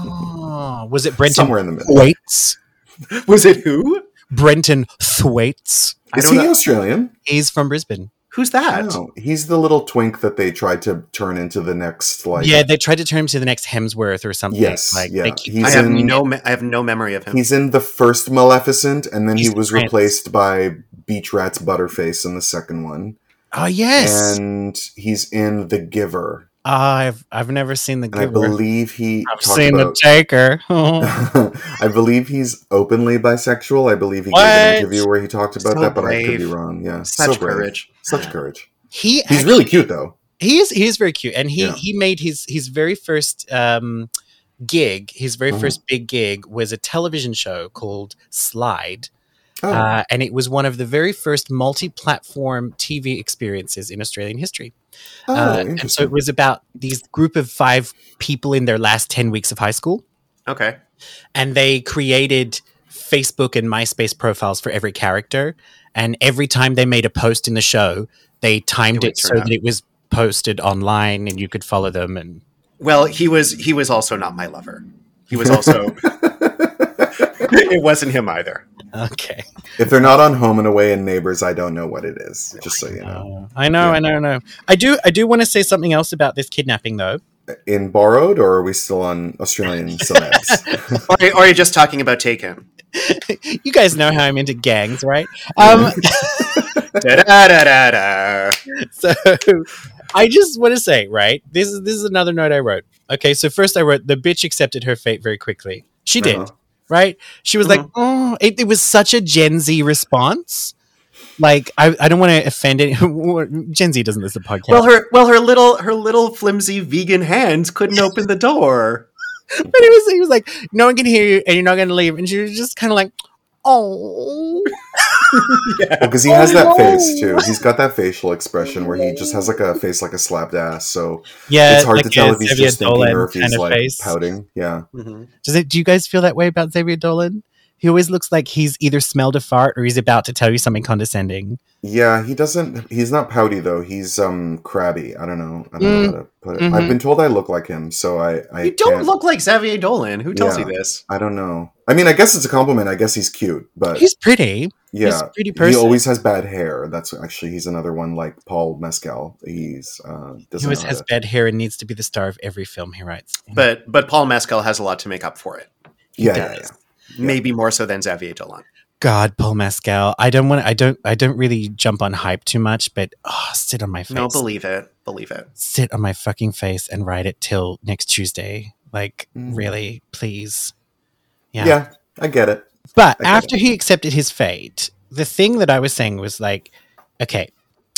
Oh, was it Brenton Somewhere in the middle. Thwaites? Was it who? Brenton Thwaites. I Is don't he know. Australian? He's from Brisbane. Who's that? No, he's the little twink that they tried to turn into the next like. yeah, they tried to turn him to the next Hemsworth or something. Yes, like yeah. they keep He's I have in- no, me- I have no memory of him. He's in the first Maleficent, and then He's he was Prince. replaced by Beach Rat's Butterface in the second one. Oh yes, And he's in The Giver. oh, I've I've never seen the And I Giver. believe he I've talked seen about. the Taker. I believe he's openly bisexual. I believe he What? gave an interview where he talked about So that, but I could brave. be wrong. Yeah, Such so brave. courage. Such courage. he He's really cute, though. he is he is very cute, and he Yeah. he made his his very first um, gig. His very Mhm. first big gig was a television show called Slide. Oh, Uh, and it was one of the very first multi-platform T V experiences in Australian history. oh Uh, and so interesting. it was about these group of five people in their last ten weeks of high school, Okay. and they created Facebook and MySpace profiles for every character. And every time they made a post in the show, they timed It it, would so turn up. that it was posted online, and you could follow them. And Well, he was he was also not my lover. He was also it wasn't him either. okay, If they're not on Home and Away and Neighbors, I don't know what it is. Just so you know. Uh, I know, Yeah. I know, I know. I do, I do want to say something else about this kidnapping, though. In Borrowed, or are we still on Australian celebs? Or, or are you just talking about Taken? You guys know how I'm into gangs, right? Um, Da-da-da-da-da. so I just want to say, right? This is this is another note I wrote. Okay, so first I wrote the bitch accepted her fate very quickly. She did, Uh-huh. right? She was like, oh, it, it was such a Gen Z response. Like, I, I don't want to offend it. Gen Z doesn't listen to podcasts. Well, her well her little her little flimsy vegan hands couldn't open the door. but it was he was like, no one can hear you, and you're not going to leave. And she was just kind of like, oh, Because he has that Oh, face too. He's got that facial expression where he just has like a face like a slapped ass. So yeah. it's hard like to tell a if he's Xavier just thinking Dolan or if kind he's of like face. pouting. Yeah. Mhm. Does it? Do you guys feel that way about Xavier Dolan? He always looks like he's either smelled a fart or he's about to tell you something condescending. Yeah, he doesn't. He's not pouty though. He's um crabby. I don't know. I don't know Mm. how to put it. Mhm. I've been told I look like him, so I. I You don't can't- look like Xavier Dolan. Who tells Yeah. you this? I don't know. I mean, I guess it's a compliment. I guess he's cute, but He's pretty. yeah, He's a pretty he person. always has bad hair. That's actually he's another one like Paul Mescal. He's uh, He doesn't always know has how to- bad hair and needs to be the star of every film he writes. But but Paul Mescal has a lot to make up for it. yeah, He yeah, does. yeah. Maybe more so than Xavier Dolan. God, Paul Mescal. I don't want. I don't. I don't really jump on hype too much, but oh, sit on my face. No, believe it. Believe it. sit on my fucking face and write it till next Tuesday. Like, Mm. really, please. Yeah. I get it. But I get after he accepted his fate, the thing that I was saying was like, okay,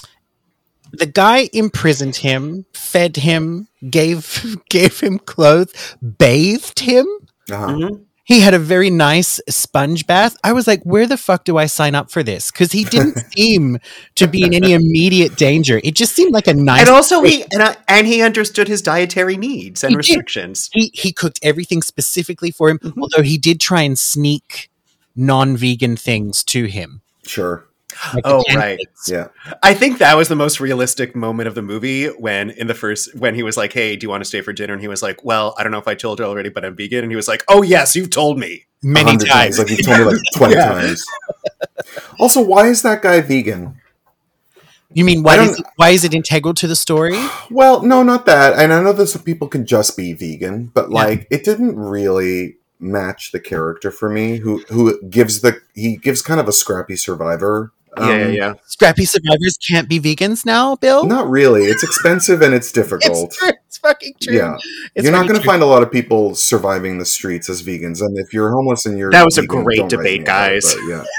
the guy imprisoned him, fed him, gave gave him clothes, bathed him. Uh-huh. Mhm. He had a very nice sponge bath. I was like, where the fuck do I sign up for this? Because he didn't seem to be in any immediate danger. It just seemed like a nice. And also he and, uh, and he understood his dietary needs and He did. restrictions. he, he cooked everything specifically for him, Mhm. although he did try and sneak non-vegan things to him. Sure. Like the Oh, pancakes. right. Yeah. I think that was the most realistic moment of the movie when in the first when he was like, "Hey, do you want to stay for dinner?" And he was like, "Well, I don't know if I told you already, but I'm vegan." And he was like, "Oh yes, you've told me." A Many hundred times. Like you've told me like twenty Yeah. times. Also, why is that guy vegan? You mean I why don't- is it, why is it integral to the story? Well, no, not that. And I know that some people can just be vegan, but Yeah. like it didn't really match the character for me. Who who gives the he gives kind of a scrappy survivor. yeah, yeah, Um, yeah. Scrappy survivors can't be vegans now, Bill? Not really. It's expensive and it's difficult. It's true. It's fucking true. Yeah. It's You're not fucking going to true. find a lot of people surviving the streets as vegans, and if you're homeless and you're That was a vegan, great don't write debate, me about it, guys. but yeah.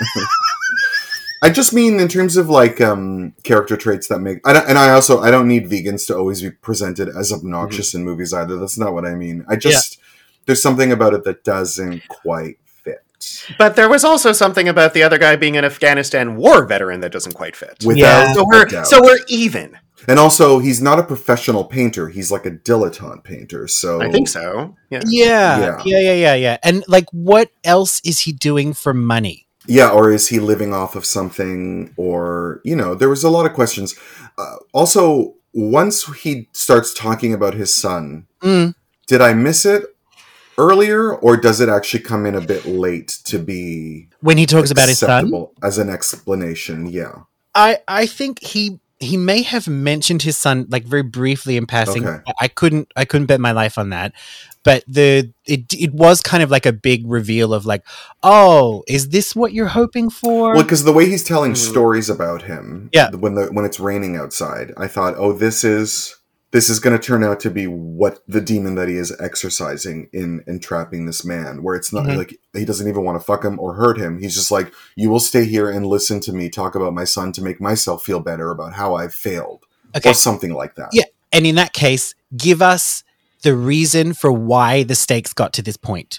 I just mean in terms of like um, character traits that make. I don't, and I also I don't need vegans to always be presented as obnoxious in movies either. That's not what I mean. I just there's something about it that doesn't quite fit. But there was also something about the other guy being an Afghanistan war veteran that doesn't quite fit. Without Yeah. So a we're doubt. so we're even. And also, he's not a professional painter. He's like a dilettante painter. So I think so. Yeah. Yeah, Yeah. yeah, yeah, yeah, yeah. And like, what else is he doing for money? Yeah, or is he living off of something? Or, you know, there was a lot of questions. Uh, also, once he starts talking about his son, Mm. did I miss it earlier, or does it actually come in a bit late to be When he talks about his son, acceptable as an explanation? Yeah. I I think he he may have mentioned his son like very briefly in passing. Okay. I couldn't I couldn't bet my life on that. But the it it was kind of like a big reveal of like, oh, is this what you're hoping for? Well, because the way he's telling Mhm. stories about him, Yeah. when the when it's raining outside, I thought, oh, this is this is going to turn out to be what the demon that he is exercising in entrapping this man. Where it's not Mhm. like he doesn't even want to fuck him or hurt him. He's just like, you will stay here and listen to me talk about my son to make myself feel better about how I've failed, Okay. or something like that. Yeah. And in that case, give us the reason for why the stakes got to this point.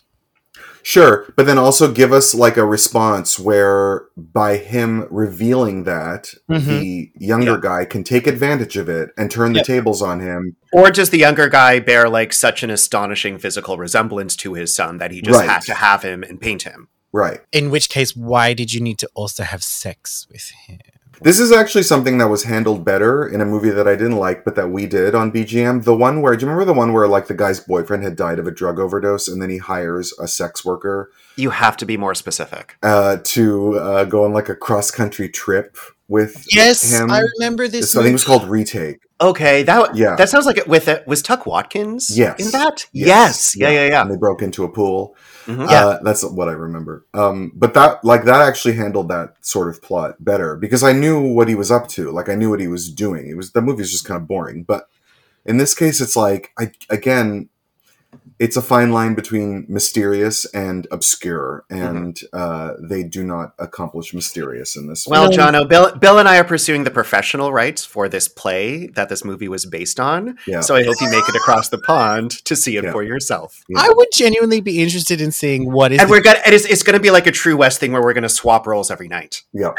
Sure, but then also give us like a response where by him revealing that, Mhm. the younger Yeah. guy can take advantage of it and turn the Yeah. tables on him. Or does the younger guy bear like such an astonishing physical resemblance to his son that he just Right. had to have him and paint him? Right. In which case, why did you need to also have sex with him? This is actually something that was handled better in a movie that I didn't like, but that we did on B G M. The one where, do you remember the one where like the guy's boyfriend had died of a drug overdose and then he hires a sex worker You have to be more specific. uh, to uh, go on like a cross country trip with Yes, him? I remember this. So I think it was movie. called Retake. Okay, that Yeah. that sounds like it with it was Tuck Watkins Yes. in that? Yes. Yeah, yeah, yeah. And they broke into a pool. Mhm. Yeah. Uh, that's what I remember. Um, but that, like, that actually handled that sort of plot better because I knew what he was up to. Like, I knew what he was doing. It was the movie was just kind of boring. But in this case, it's like, I again, it's a fine line between mysterious and obscure, and uh, they do not accomplish mysterious in this. Well, No. Jono, Bill, Bill and I are pursuing the professional rights for this play that this movie was based on. Yeah. So I hope you make it across the pond to see it Yeah. for yourself. Yeah. I would genuinely be interested in seeing what is. And the- we're gonna it is it's gonna be like a True West thing where we're gonna swap roles every night. Yeah.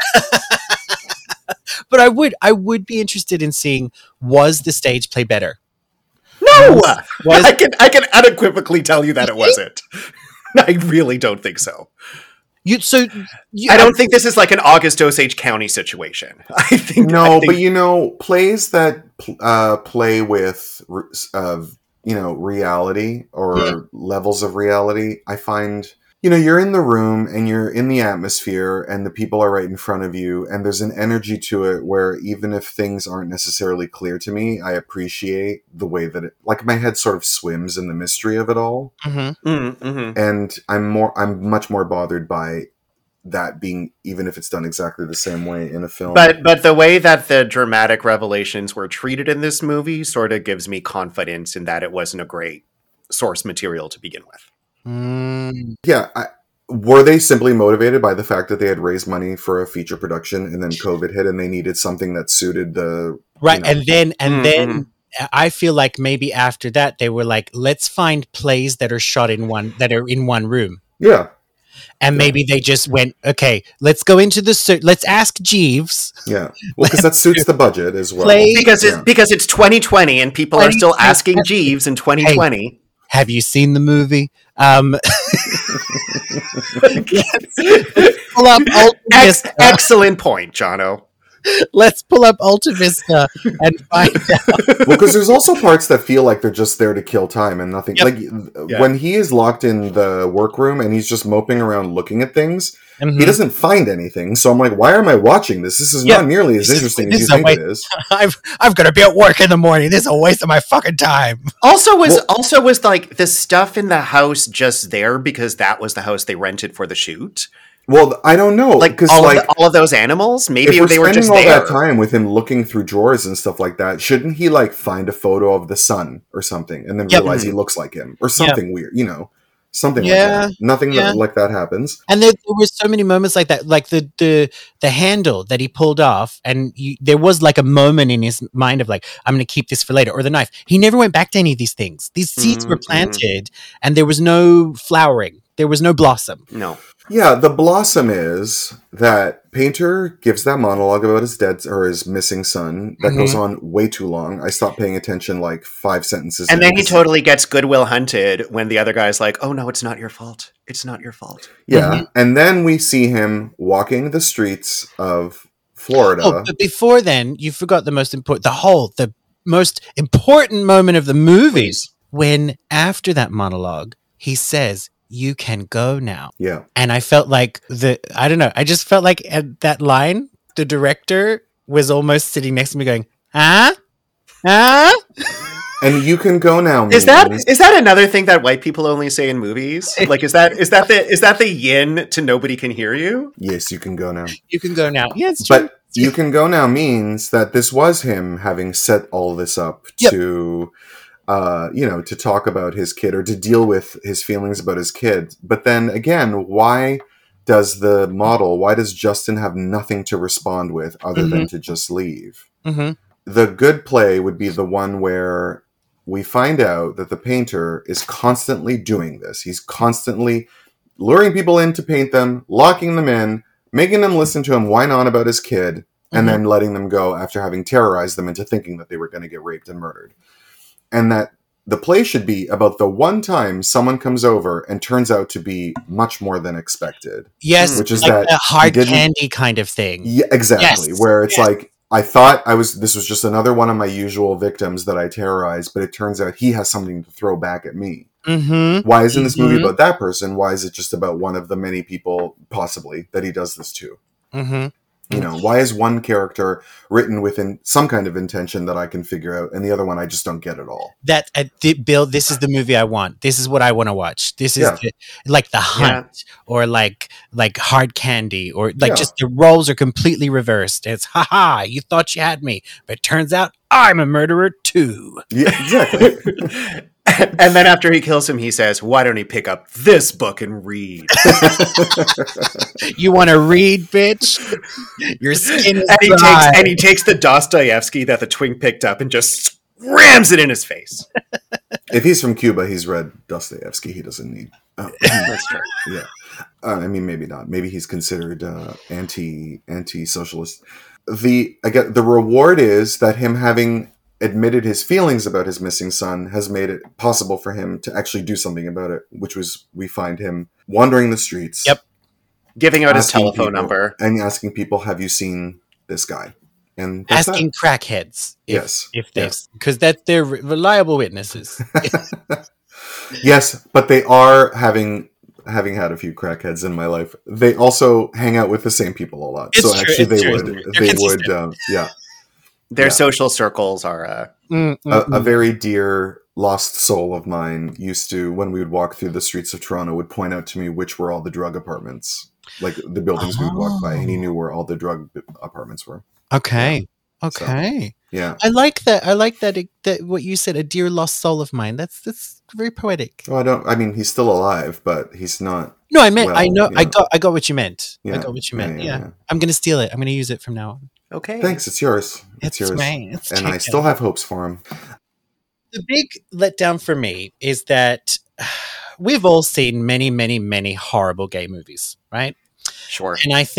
but I would, I would be interested in seeing was the stage play better? No, Was- I can I can unequivocally tell you that it wasn't. I really don't think so. You so you, Um, I don't think this is like an August Osage County situation. I think No, I think- but you know, plays that uh, play with uh, you know reality or Yeah. levels of reality, I find you know you're in the room and you're in the atmosphere and the people are right in front of you and there's an energy to it where even if things aren't necessarily clear to me, I appreciate the way that it like my head sort of swims in the mystery of it all, Mhm. Mm, mhm. and I'm more I'm much more bothered by that being even if it's done exactly the same way in a film. But but the way that the dramatic revelations were treated in this movie sort of gives me confidence in that it wasn't a great source material to begin with. Mm, Yeah, I, were they simply motivated by the fact that they had raised money for a feature production and then COVID hit and they needed something that suited the right, you know. and then and Mhm. then I feel like maybe after that they were like, let's find plays that are shot in one that are in one room. Yeah, And maybe they just went, okay, let's go into the sur- let's ask Jeeves. yeah. Well, because that suits the budget as well. Play- Because it's Yeah. because it's twenty twenty and people are still twenty twenty. asking Jeeves in twenty twenty. Have you seen the movie? Um, pull up Alta Ex- Vista. excellent point, Jono. Let's pull up Alta Vista and find out. Well, because there's also parts that feel like they're just there to kill time and nothing. Yep. Like Yeah. when he is locked in the workroom and he's just moping around looking at things, Mhm. he doesn't find anything. So I'm like, why am I watching this? This is Yeah. not nearly as This is- interesting this as you is a think waste- it is. I've I've got to be at work in the morning. This is a waste of my fucking time. Also was Well- also was like the stuff in the house just there because that was the house they rented for the shoot. Well, I don't know. Like Because all, like, of the, all of those animals, maybe if we're they were spending just all there. that time with him looking through drawers and stuff like that, shouldn't he like find a photo of the son or something and then Yep. realize he looks like him or something weird? You know, something Yeah. like that. Nothing Yeah. that, like that happens. And there, there were so many moments like that, like the the the handle that he pulled off, and you, there was like a moment in his mind of like, I'm going to keep this for later, or the knife. He never went back to any of these things. These seeds were Mhm. planted, and there was no flowering. There was no blossom. No. Yeah, the blossom is that Painter gives that monologue about his dead or his missing son that Mhm. goes on way too long. I stopped paying attention like five sentences. And in then he because- totally gets Goodwill Hunted when the other guy's like, "Oh no, it's not your fault. It's not your fault." yeah, Mhm. and then we see him walking the streets of Florida. Oh, but before then, you forgot the most important, the whole, the most important moment of the movies when after that monologue, he says, "You can go now." yeah, And I felt like the I don't know, I just felt like at that line, the director was almost sitting next to me going, huh? Huh? and you can go now. Is that means- is that another thing that white people only say in movies? Like, is that is that the is that the yin to nobody can hear you? Yes, you can go now. You can go now. Yeah, it's true. But you can go now means that this was him having set all this up Yep. to, uh, you know, to talk about his kid or to deal with his feelings about his kid. But then again, why does the model, why does Justin have nothing to respond with other than to just leave? hmm The good play would be the one where we find out that the painter is constantly doing this. He's constantly luring people in to paint them, locking them in, making them listen to him whine on about his kid, and Mhm. then letting them go after having terrorized them into thinking that they were going to get raped and murdered. And that the play should be about the one time someone comes over and turns out to be much more than expected. Yes, Which is like that a hard he didn't- candy kind of thing. Yeah, exactly. Yes. Where it's Yes. like, I thought I was, this was just another one of my usual victims that I terrorized, but it turns out he has something to throw back at me. Mm-hmm. Why isn't this movie Mhm. about that person? Why is it just about one of the many people, possibly, that he does this to? Mm-hmm. You know, why is one character written within some kind of intention that I can figure out, and the other one I just don't get at all? That uh, th- Bill, this is the movie I want. This is what I want to watch. This is Yeah. the, like The Hunt or like like Hard Candy or like Yeah. just the roles are completely reversed. It's haha, you thought you had me, but it turns out I'm a murderer too. Yeah, exactly. And then after he kills him, he says, "Why don't he pick up this book and read?" You want to read, bitch? Your skin is and he dry. takes and he takes the Dostoevsky that the twink picked up and just rams it in his face. If he's from Cuba, he's read Dostoevsky. He doesn't need. Uh, That's true. yeah, uh, I mean, maybe not. Maybe he's considered uh, anti anti socialist. The again, the reward is that him having admitted his feelings about his missing son has made it possible for him to actually do something about it. Which was we find him wandering the streets. Yep. Giving out his asking telephone people- number. and asking people, "Have you seen this guy?" And that's asking crackheads. If, Yes. if they Yes. because that they're re- reliable witnesses. that. Yes, but they are having having had a few crackheads in my life. They also hang out with the same people a lot. It's so true, actually, it's they true. would They're they consistent. would um, yeah. Their Yeah. social circles are. Uh, Mm, mm, A, a mm. very dear lost soul of mine used to, when we would walk through the streets of Toronto, would point out to me which were all the drug apartments, like the buildings we would walk by, and he knew where all the drug apartments were. Okay. Okay. Yeah. I like that. I like that. That what you said, a dear lost soul of mine. That's that's very poetic. Well, I don't. I mean, he's still alive, but he's not. No, I meant. I Well, know. I yeah. got. I got what you meant. I Yeah. got what you Yeah, meant. yeah, Yeah. yeah. I'm gonna steal it. I'm gonna use it from now on. okay. Thanks. It's yours. It's It's, yours. mine. It's and I taken. still have hopes for him. The big letdown for me is that we've all seen many, many, many horrible gay movies, right? Sure. And I think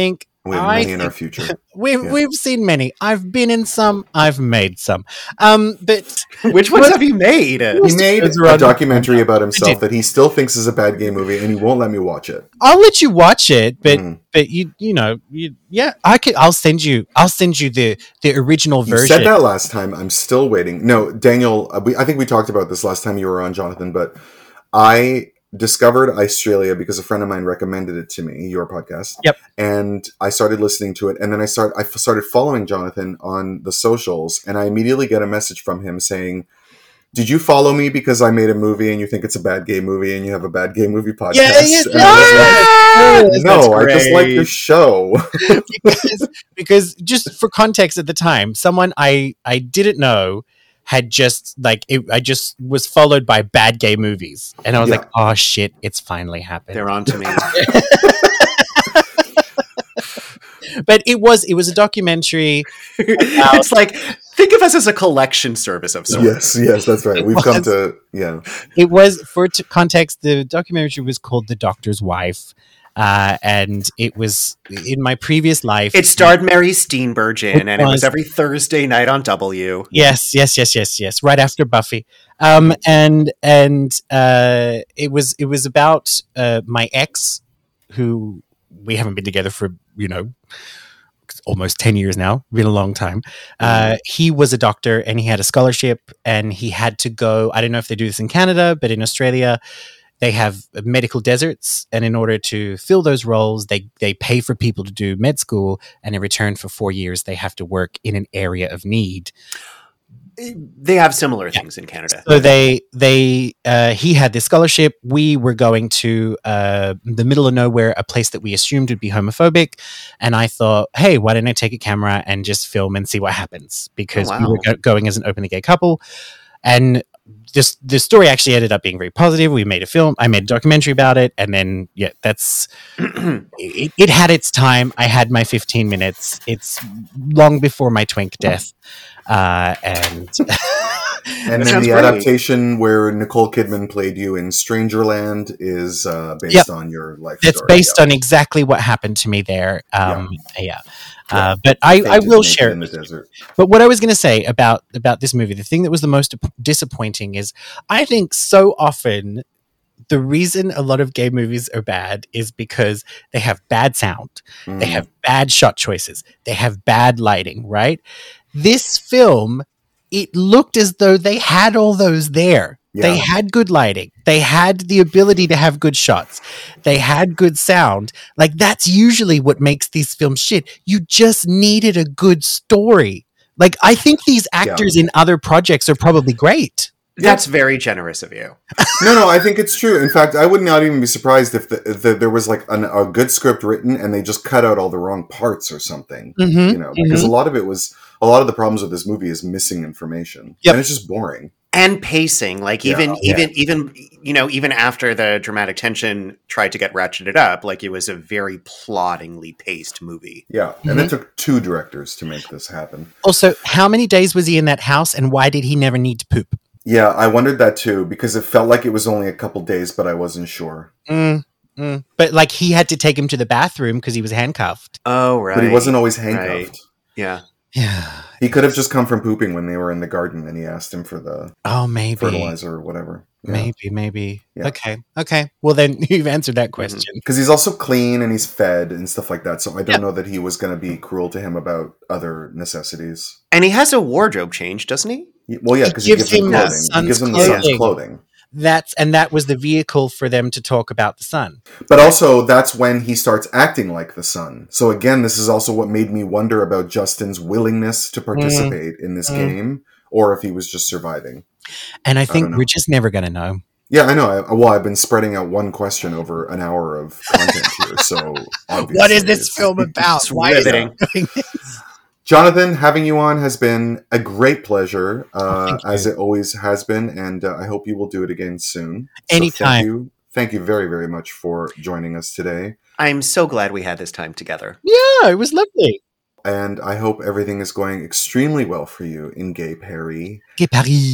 We have I many in our think- future. We've Yeah. we've seen many. I've been in some. I've made some. Um, but Which ones have you made? He made Those are a on- documentary about himself did. that he still thinks is a bad gay movie, and he won't let me watch it. I'll let you watch it. But Mm. but you you know you yeah I could. I'll send you. I'll send you the the original You version. said that last time. I'm still waiting. No, Daniel, uh, we, I think we talked about this last time you were on, Jonathan, but I discovered Australia because a friend of mine recommended it to me, your podcast. Yep. And I started listening to it, and then I start I f- started following Jonathan on the socials, and I immediately get a message from him saying, "Did you follow me because I made a movie and you think it's a bad gay movie and you have a bad gay movie podcast?" Yeah, yeah, And I was like, Yes, no, that's I just like great. your show. because, because just for context at the time, someone I I didn't know had just like it, I just was followed by bad gay movies, and I was Yeah. like, oh shit, it's finally happened. They're on to me. But it was it was a documentary. It's like, think of us as a collection service of sorts. Yes, yes, that's right. It We've come was. to yeah. It was for t- context. The documentary was called The Doctor's Wife, uh, and it was in my previous life. It starred Mary Steenburgen, It and it was was. every Thursday night on W. Yes, yes, yes, yes, yes. Right after Buffy, um, and and uh, it was it was about uh, my ex, who we haven't been together for you know almost ten years now, been a long time. Uh, he was a doctor and he had a scholarship, and he had to go. I don't know if they do this in Canada, but in Australia, they have medical deserts, and in order to fill those roles, they they pay for people to do med school, and in return for four years, they have to work in an area of need. They have similar things in Canada. So they they uh, he had this scholarship. We were going to uh, the middle of nowhere, a place that we assumed would be homophobic, and I thought, hey, why don't I take a camera and just film and see what happens? Because Oh, we were wow. go- going as an openly gay couple, and this the story actually ended up being very positive. We made a film. I made a documentary about it, and then yeah, that's it, it had its time. I had my fifteen minutes. It's long before my twink death, uh, and. And That then sounds the great. adaptation where Nicole Kidman played you in Strangerland is uh, based Yep. on your life That's story. based yeah. on exactly what happened to me there. Um, yeah. Yeah. Uh, but I, I Fainted will naked share in the it. desert. But what I was going to say about about this movie, the thing that was the most disappointing is I think so often the reason a lot of gay movies are bad is because they have bad sound, Mm. they have bad shot choices, they have bad lighting, right? This film, it looked as though they had all those there. They Yeah. had good lighting. They had the ability to have good shots. They had good sound. Like that's usually what makes these films shit. You just needed a good story. Like I think these actors in other projects are probably great. That's very generous of you. No, no, I think it's true. In fact, I would not even be surprised if, the, if the, there was like an, a good script written and they just cut out all the wrong parts or something. Mhm, You know, because a lot of it was a lot of the problems with this movie is missing information, Yep. and it's just boring. And pacing, like even Yeah. even even you know, even after the dramatic tension tried to get ratcheted up, like it was a very ploddingly paced movie. Yeah, and Mm-hmm. it took two directors to make this happen. Also, how many days was he in that house and why did he never need to poop? Yeah, I wondered that too because it felt like it was only a couple days, but I wasn't sure. Mm, mm. But like he had to take him to the bathroom because he was handcuffed. Oh right. But he wasn't always Right. handcuffed. Yeah. Yeah. He could have just come from pooping when they were in the garden, and he asked him for the Oh, maybe. fertilizer or whatever. Maybe, maybe. Yeah. Okay. Okay. Well, then you've answered that question. Because he's also clean and he's fed and stuff like that. So I don't Yeah. know that he was going to be cruel to him about other necessities. And he has a wardrobe change, doesn't he? He- Well, yeah, He because he gives gives him him the clothing. He son's gives him the son's clothing. clothing. That's and that was the vehicle for them to talk about the sun. But also, that's when he starts acting like the son. So again, this is also what made me wonder about Justin's willingness to participate in this Mm. game, or if he was just surviving. And I I think don't know. we're just never going to know. Yeah, I know. I, well, I've been spreading out one question over an hour of content here, so obviously What is this it's- film about? It's Why is it riveting. doing this? Jonathan, having you on has been a great pleasure, uh, Thank you. as it always has been, and uh, I hope you will do it again soon. So Anytime. thank you, thank you very, very much for joining us today, I'm so glad we had this time together. Yeah, it was lovely. and I hope everything is going extremely well for you in Gay Perry. Gay Paris.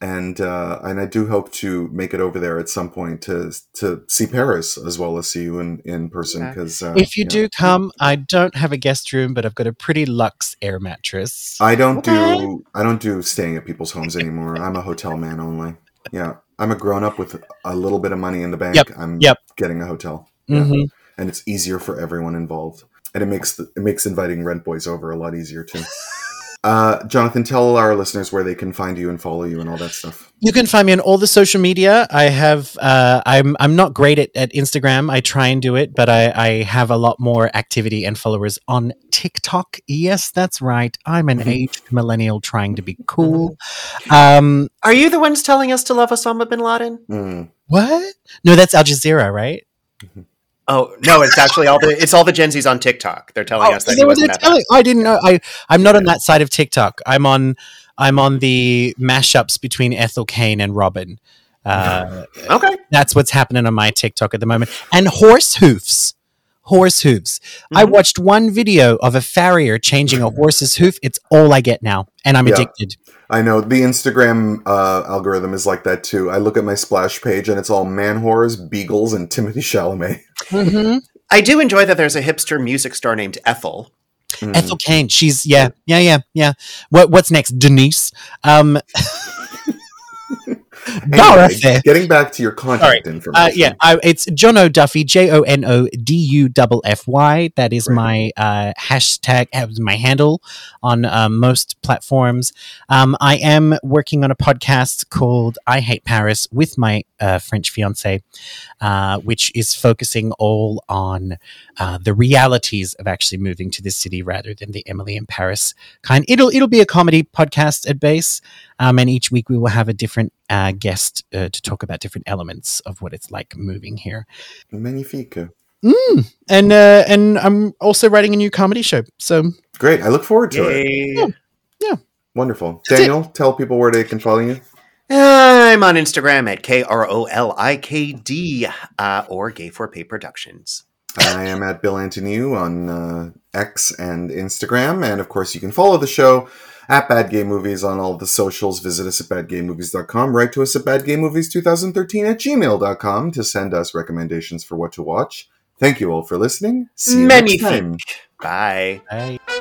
and uh, and I do hope to make it over there at some point to to see Paris as well as see you in, in person. Because uh, If you know, do come, I don't have a guest room, but I've got a pretty luxe air mattress. I don't Okay. do I don't do staying at people's homes anymore. I'm a hotel man only. Yeah, I'm a grown up with a little bit of money in the bank. Yep, I'm yep. getting a hotel, yeah. Mhm. And it's easier for everyone involved, and it makes the, it makes inviting rent boys over a lot easier too. Uh, Jonathan, tell our listeners where they can find you and follow you and all that stuff. You can find me on all the social media. I have. Uh, I'm. I'm not great at, at Instagram. I try and do it, but I, I have a lot more activity and followers on TikTok. Yes, that's right. I'm an aged millennial trying to be cool. Um, Are you the ones telling us to love Osama bin Laden? Mm. what? No, that's Al Jazeera, right? Oh no, it's actually all the it's all the Gen Zs on TikTok. They're telling Oh, us is that that he what wasn't they're that bad. telling? Oh, I didn't know. I I'm not on that side of TikTok. I'm on. I'm on the mashups between Ethel Cain and Robin. Uh, Okay. That's what's happening on my TikTok at the moment. And horse hoofs. Horse hooves. I Mhm. watched one video of a farrier changing a horse's hoof. It's all I get now. And I'm Yeah. addicted. I know the Instagram uh, algorithm is like that too. I look at my splash page and it's all man whores, beagles, and Timothy Chalamet. Mm-hmm. I do enjoy that there's a hipster music star named Ethel. Mm. Ethel Cain. She's, yeah, yeah, yeah, yeah. What, what's next? Denise. Um, Anyway, Dorothy. getting back to your contact information. Uh, yeah, I, it's John O'Duffy, J O N O D U F F Y. That is Right. my uh, hashtag, uh, my handle on uh, most platforms. Um, I am working on a podcast called I Hate Paris with my uh, French fiance, uh, which is focusing all on uh, the realities of actually moving to this city rather than the Emily in Paris kind. It'll it'll be a comedy podcast at base, um, and each week we will have a different uh, guest uh, to talk about different elements of what it's like moving here. Magnifique. Mm. And uh, and I'm also writing a new comedy show. So Great. I look forward to it. Yay. Wonderful. That's Daniel, tell people where they can follow you. I'm on Instagram at K R O L I K D uh, or Gay for Pay Productions. I am at Bill Antoniou on uh, X and Instagram. And of course, you can follow the show at Bad Gay Movies on all the socials. Visit us at bad gay movies dot com. Write to us at bad gay movies twenty thirteen at gmail dot com to send us recommendations for what to watch. Thank you all for listening. See you next time. Magnifique. Bye. I